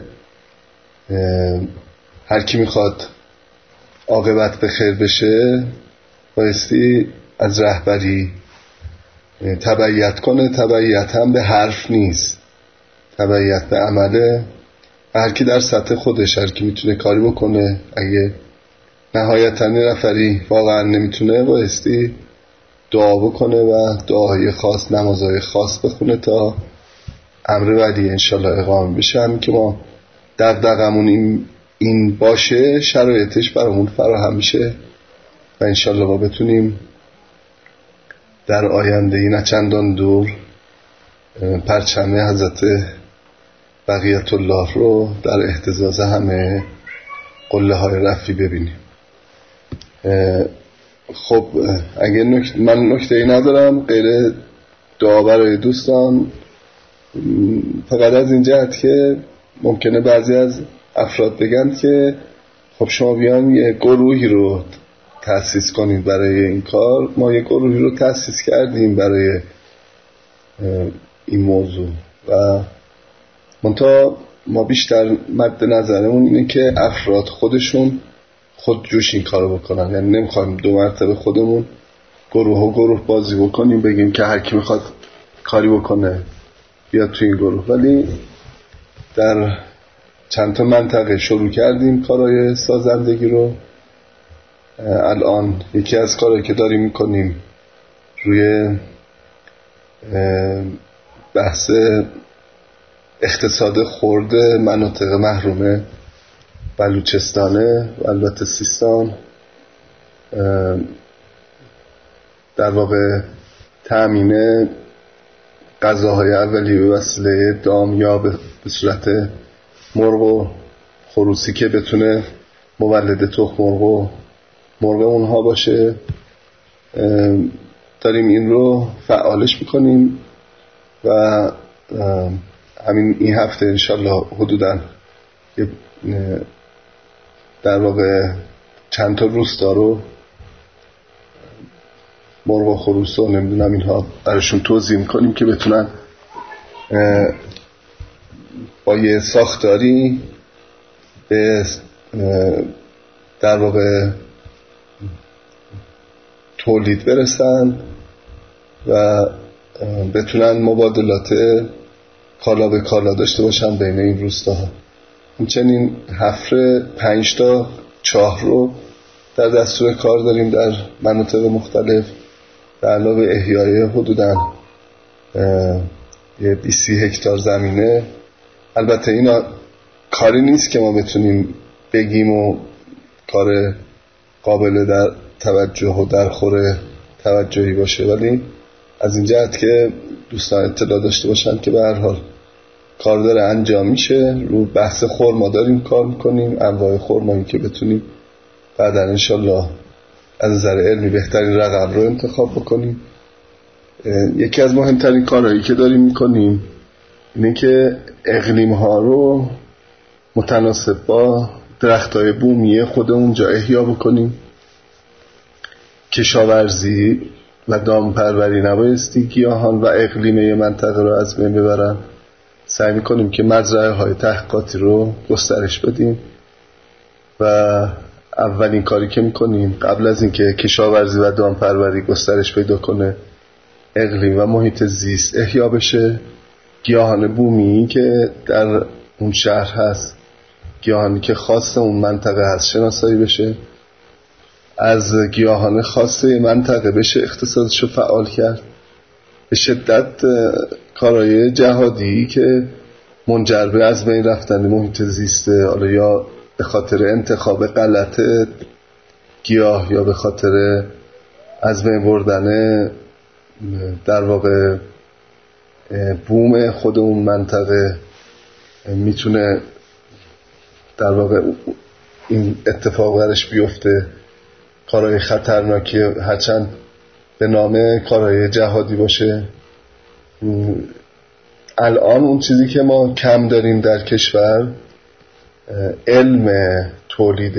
هر کی میخواد عاقبت به خیر بشه بایستی از رهبری تبعیت کنه. تبعیت هم به حرف نیست، تبعیت به عمله. هر کی در سطح خودش هر کی میتونه کاری بکنه، اگه نهایتاً نفری واقعا نمیتونه بایستی دعا بکنه و دعای خاص، نمازهای خاص بخونه تا امر ولی انشالله اقامه بشن که ما دغدغمون این این باشه، شرایطش برامون فراهم میشه و انشالله ما بتونیم در آینده نه چندان دور پرچم حضرت بقیت الله رو در اهتزاز همه قله های رفی ببینیم. خب اگه نکت... من نکته ای ندارم غیر دعا برای دوستان، فقط از این جهت که ممکنه بعضی از افراد بگن که خب شما بیان یه گروهی رو تأسیس کنید برای این کار. ما یه گروهی رو تأسیس کردیم برای این موضوع و منتها ما بیشتر مد نظرمون اینه که افراد خودشون خود جوش این کارو بکنن. یعنی نمیخوایم دو مرتبه خودمون گروه و گروه بازی بکنیم بگیم که هر کی میخواد کاری بکنه بیاد تو این گروه، ولی در چند تا منطقه شروع کردیم کارهای سازندگی رو. الان یکی از کارهایی که داریم میکنیم روی بحث اقتصاد خرد مناطق محروم بلوچستانه و البته سیستان، در واقع تأمین غذاهای اولیه به وسیله دام یا به صورت مرغ و خروسی که بتونه مولد تخم مرغ و مرغ اونها باشه. داریم این رو فعالش میکنیم و همین این هفته انشالله حدوداً در واقع چند تا روستا رو مرغ و خروس و نمیدونم اینها براشون توضیح میکنیم که بتونن با یه ساختاری به در واقع تولید برسن و بتونن مبادلات کالا به کالا داشته باشن بین این روستاها. همچنین حفر پنج تا چاه رو در دستور کار داریم در مناطق مختلف به علاوه احیای حدوداً یه بیست هکتار زمینه. البته اینا کاری نیست که ما بتونیم بگیم و کار قابل در توجه و در خور توجهی باشه، ولی از این جهت که دوستان اطلاع داشته باشن که به هر حال کار داره انجام میشه. رو بحث خرما داریم کار میکنیم، انواع خرمایی که بتونیم بعدا انشالله از نظر علمی بهترین رقم رو انتخاب بکنیم. یکی از مهمترین کارهایی که داریم میکنیم اینه که اقلیم ها رو متناسب با درختای بومی خودمون جا احیا بکنیم. کشاورزی و دامپروری نبایستی گیاهان و اقلیم منطقه رو از بین ببرن. سعی میکنیم که مزرعه های تحقیقاتی رو گسترش بدیم و اولین کاری که میکنیم قبل از اینکه کشاورزی و دامپروری گسترش پیدا کنه، اقلیم و محیط زیست احیا بشه. گیاهان بومی که در اون شهر هست، گیاهانی که خاص اون منطقه هست شناسایی بشه، از گیاهان خاصه منطقه بشه اقتصادشو فعال کرد. به شدت کارهای جهادی که منجر به از بین رفتن محیط زیسته، حالا یا به خاطر انتخاب غلط گیاه یا به خاطر از بین بردن در واقع بوم خود اون منطقه، میتونه در واقع این اتفاق برش بیفته. کارهای خطرناکی هرچند به نام کارهای جهادی باشه. الان اون چیزی که ما کم داریم در کشور علم تولید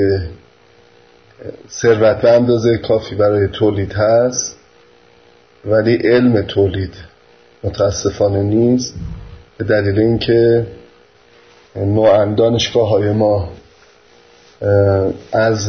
ثروت به اندازه کافی برای تولید هست، ولی علم تولید متاسفانه نیست، به دلیل اینکه نوعاً دانشگاه های ما از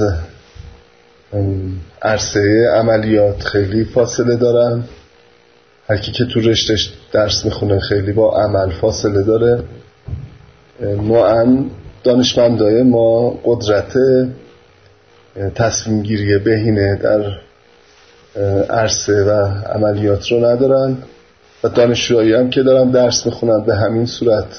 عرصه عملیات خیلی فاصله دارن. هر کی که تو رشتهش درس میخونه خیلی با عمل فاصله داره. نوعاً دانشمندای ما قدرت تصمیم گیری بهینه در عرصه و عملیات رو ندارن و دانشجوهایی هم که دارن درس میخونن به همین صورت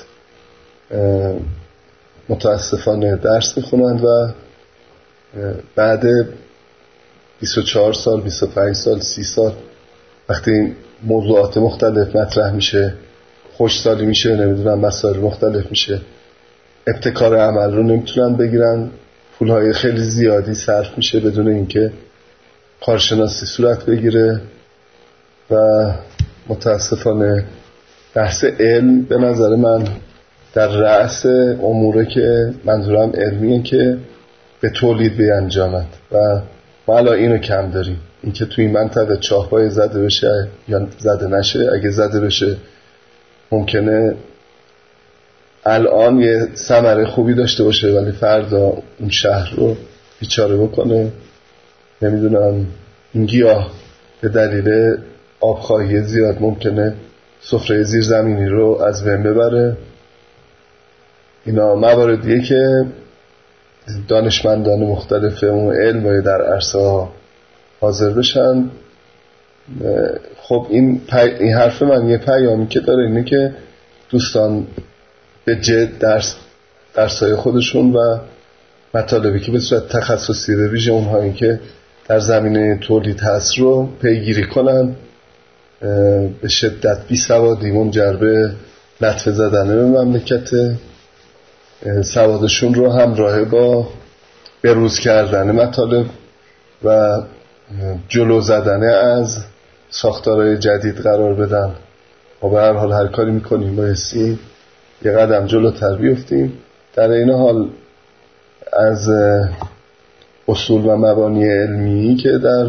متاسفانه درس میخونن و بعد بیست و چهار سال، بیست و پنج سال، سی سال وقتی این موضوعات مختلف مطرح میشه، خوشسالی میشه، نمیدونم مسائل مختلف میشه، ابتکار عمل رو نمیتونن بگیرن، پولهای خیلی زیادی صرف میشه بدون اینکه کارشناسی صورت بگیره و متاسفانه بحث علم به نظر من در رأس اموره که منظورم علمیه که به تولید بیانجامد و ما الان اینو کم داریم، اینکه توی این منطقه چاه‌های زده بشه یا زده نشه. اگه زده بشه ممکنه الان یه ثمره خوبی داشته باشه ولی فردا اون شهر رو بیچاره بکنه. نمیدونم این گیاه به دلیل آبخواهی زیاد ممکنه سفره زیرزمینی رو از بین ببره. اینا مواردیه که دانشمندان مختلف اون علم در عرصه ها حاضر بشن. خب این, پی... این حرف من یه پیامی که داره اینه که دوستان به جد درس درسای خودشون و مطالبی که به صورت تخصصی به ویژه اونهایی که در زمینه تولید هست رو پیگیری کنن. به شدت بیسوادی منجر به لطفه زدن به مملکت، سوادشون رو همراه با بروز کردن مطالب و جلو زدن از ساختارهای جدید قرار بدن. و به هر حال هر کاری میکنیم بایستی یه قدم جلوتر بیفتیم. در این حال از اصول و مبانی علمی که در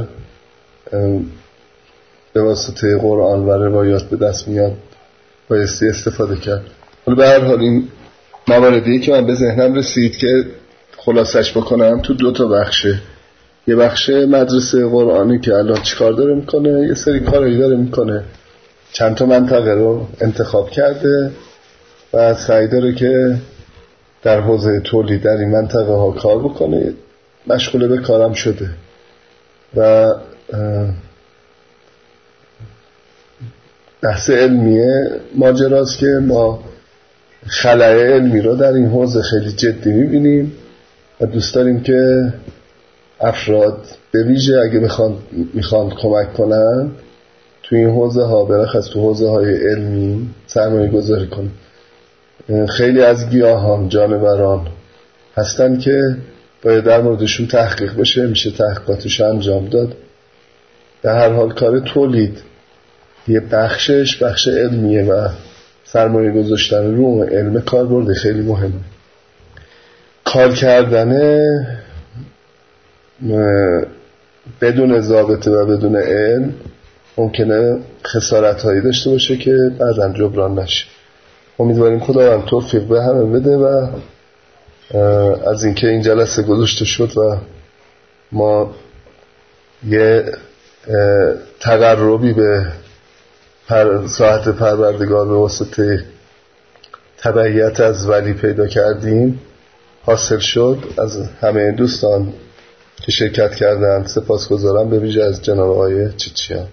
به واسطه قرآن و روایات به دست میاد بایستی استفاده کرد. ولی به هر حال این مواردی که من به ذهنم رسید که خلاصش بکنم تو دو تا بخشه. یه بخش مدرسه قرآنی که الان چیکار داره میکنه، یه سری کارایی داره میکنه، چند تا منطقه رو انتخاب کرده و سعی داره که در حوزه تولید در این منطقه ها کار بکنه. مشغول به کارم شده و بحث علمیه ماجراست که ما خلأ علمی رو در این حوزه خیلی جدی میبینیم و دوست داریم که افراد به ویژه اگه بخوان میخوان کمک کنن تو این حوزه ها، برخص تو حوزه های علمی سرمایه گذاری کنن. خیلی از گیاهان، جانوران هستن که باید در موردشون تحقیق بشه، میشه تحقیقاتش انجام داد. در هر حال کار تولید یه بخشش بخش علمیه و سرمایه گذاشتن رو علم کار برده خیلی مهمه. کار کردن بدون ضابطه و بدون علم ممکنه خسارت هایی داشته باشه که بعداً جبران نشه. امیدواریم خداوند توفیق به همه بده و از اینکه این جلسه گذاشته شد و ما یه تقربی به پر ساعت پروردگار به واسطه تبعیت از ولی پیدا کردیم حاصل شد. از همه دوستان که شرکت کردن سپاسگزارم، به ویژه از جناب آقای چیچیان.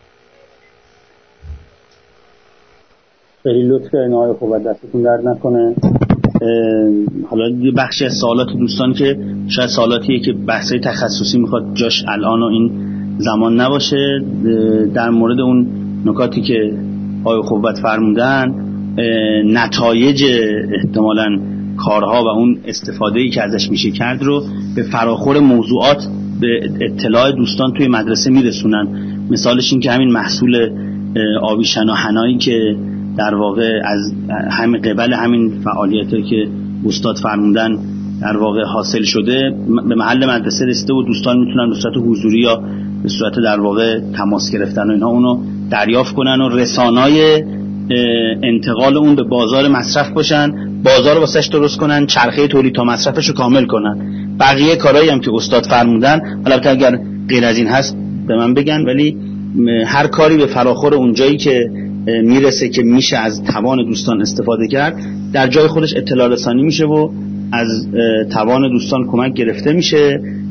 خیلی لطف کردین آقای خوب، دستتون درد نکنه. حالا یه بخشی از سوالات دوستان که شاید سوالاتیه که بحثای تخصصی میخواد جاش الان و این زمان نباشه، در مورد اون نکاتی که آقای خوبت فرمودن، نتایج احتمالاً کارها و اون استفاده‌ای که ازش میشه کرد رو به فراخور موضوعات به اطلاع دوستان توی مدرسه میرسونن. مثالش این که همین محصول آویشن و حنایی که در واقع از همین قبل همین فعالیتی که استاد فرمودن در واقع حاصل شده به محل مدرسه رسیده و دوستان میتونن به صورت حضوری یا به صورت در واقع تماس گرفتن و اینها اونو دریافت کنن و رسانای انتقال اون به بازار مصرف باشن، بازار واسش درست کنن، چرخه تولید تا مصرفش رو کامل کنن. بقیه کارهایی هم که استاد فرمودن البته اگر غیر از این هست به من بگن، ولی هر کاری به فراخور اون جایی که میرسه که میشه از توان دوستان استفاده کرد در جای خودش اطلاع رسانی میشه و از توان دوستان کمک گرفته میشه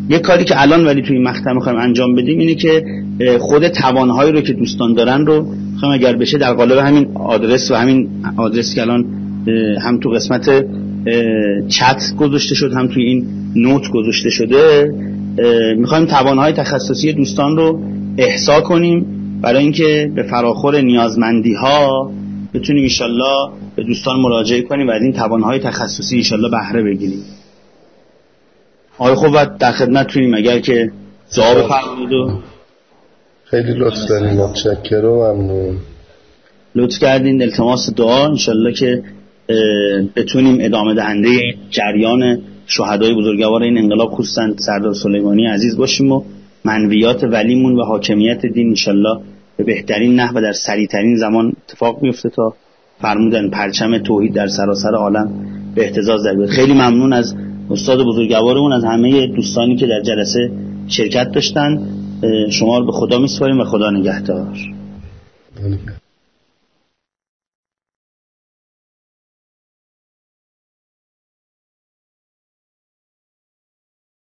یه کاری که الان ولی توی مقطع میخوایم انجام بدیم اینه که خود توانهایی رو که دوستان دارن رو میخوایم اگر بشه در قالب همین آدرس و همین آدرسی که الان هم تو قسمت چت گذاشته شد هم توی این نوت گذاشته شده، میخوایم توانهای تخصصی دوستان رو احصا کنیم برای اینکه به فراخور نیازمندی ها بتونیم انشالله به دوستان مراجعه کنیم و از این توانهای تخصصی انشالله بهره بگیریم. آقای خوبت در خدمتتونیم اگر که دعا بفرمایید. و خیلی لطف دارین، متشکرم و ممنون. لطف کردین. التماس دعا انشالله که بتونیم ادامه دهنده جریان شهدای بزرگوار این انقلاب خصوصا سردار سلیمانی عزیز باشیم و منویات ولیمون و حاکمیت دین انشالله به بهترین نحو و در سریعترین زمان اتفاق بیفته تا فرمودن پرچم توحید در سراسر عالم به اهتزاز در بیاد. خیلی ممنون از استاد بزرگوارمون، از همه دوستانی که در جلسه شرکت داشتن. شما رو به خدا میسپاریم و خدا نگهدار.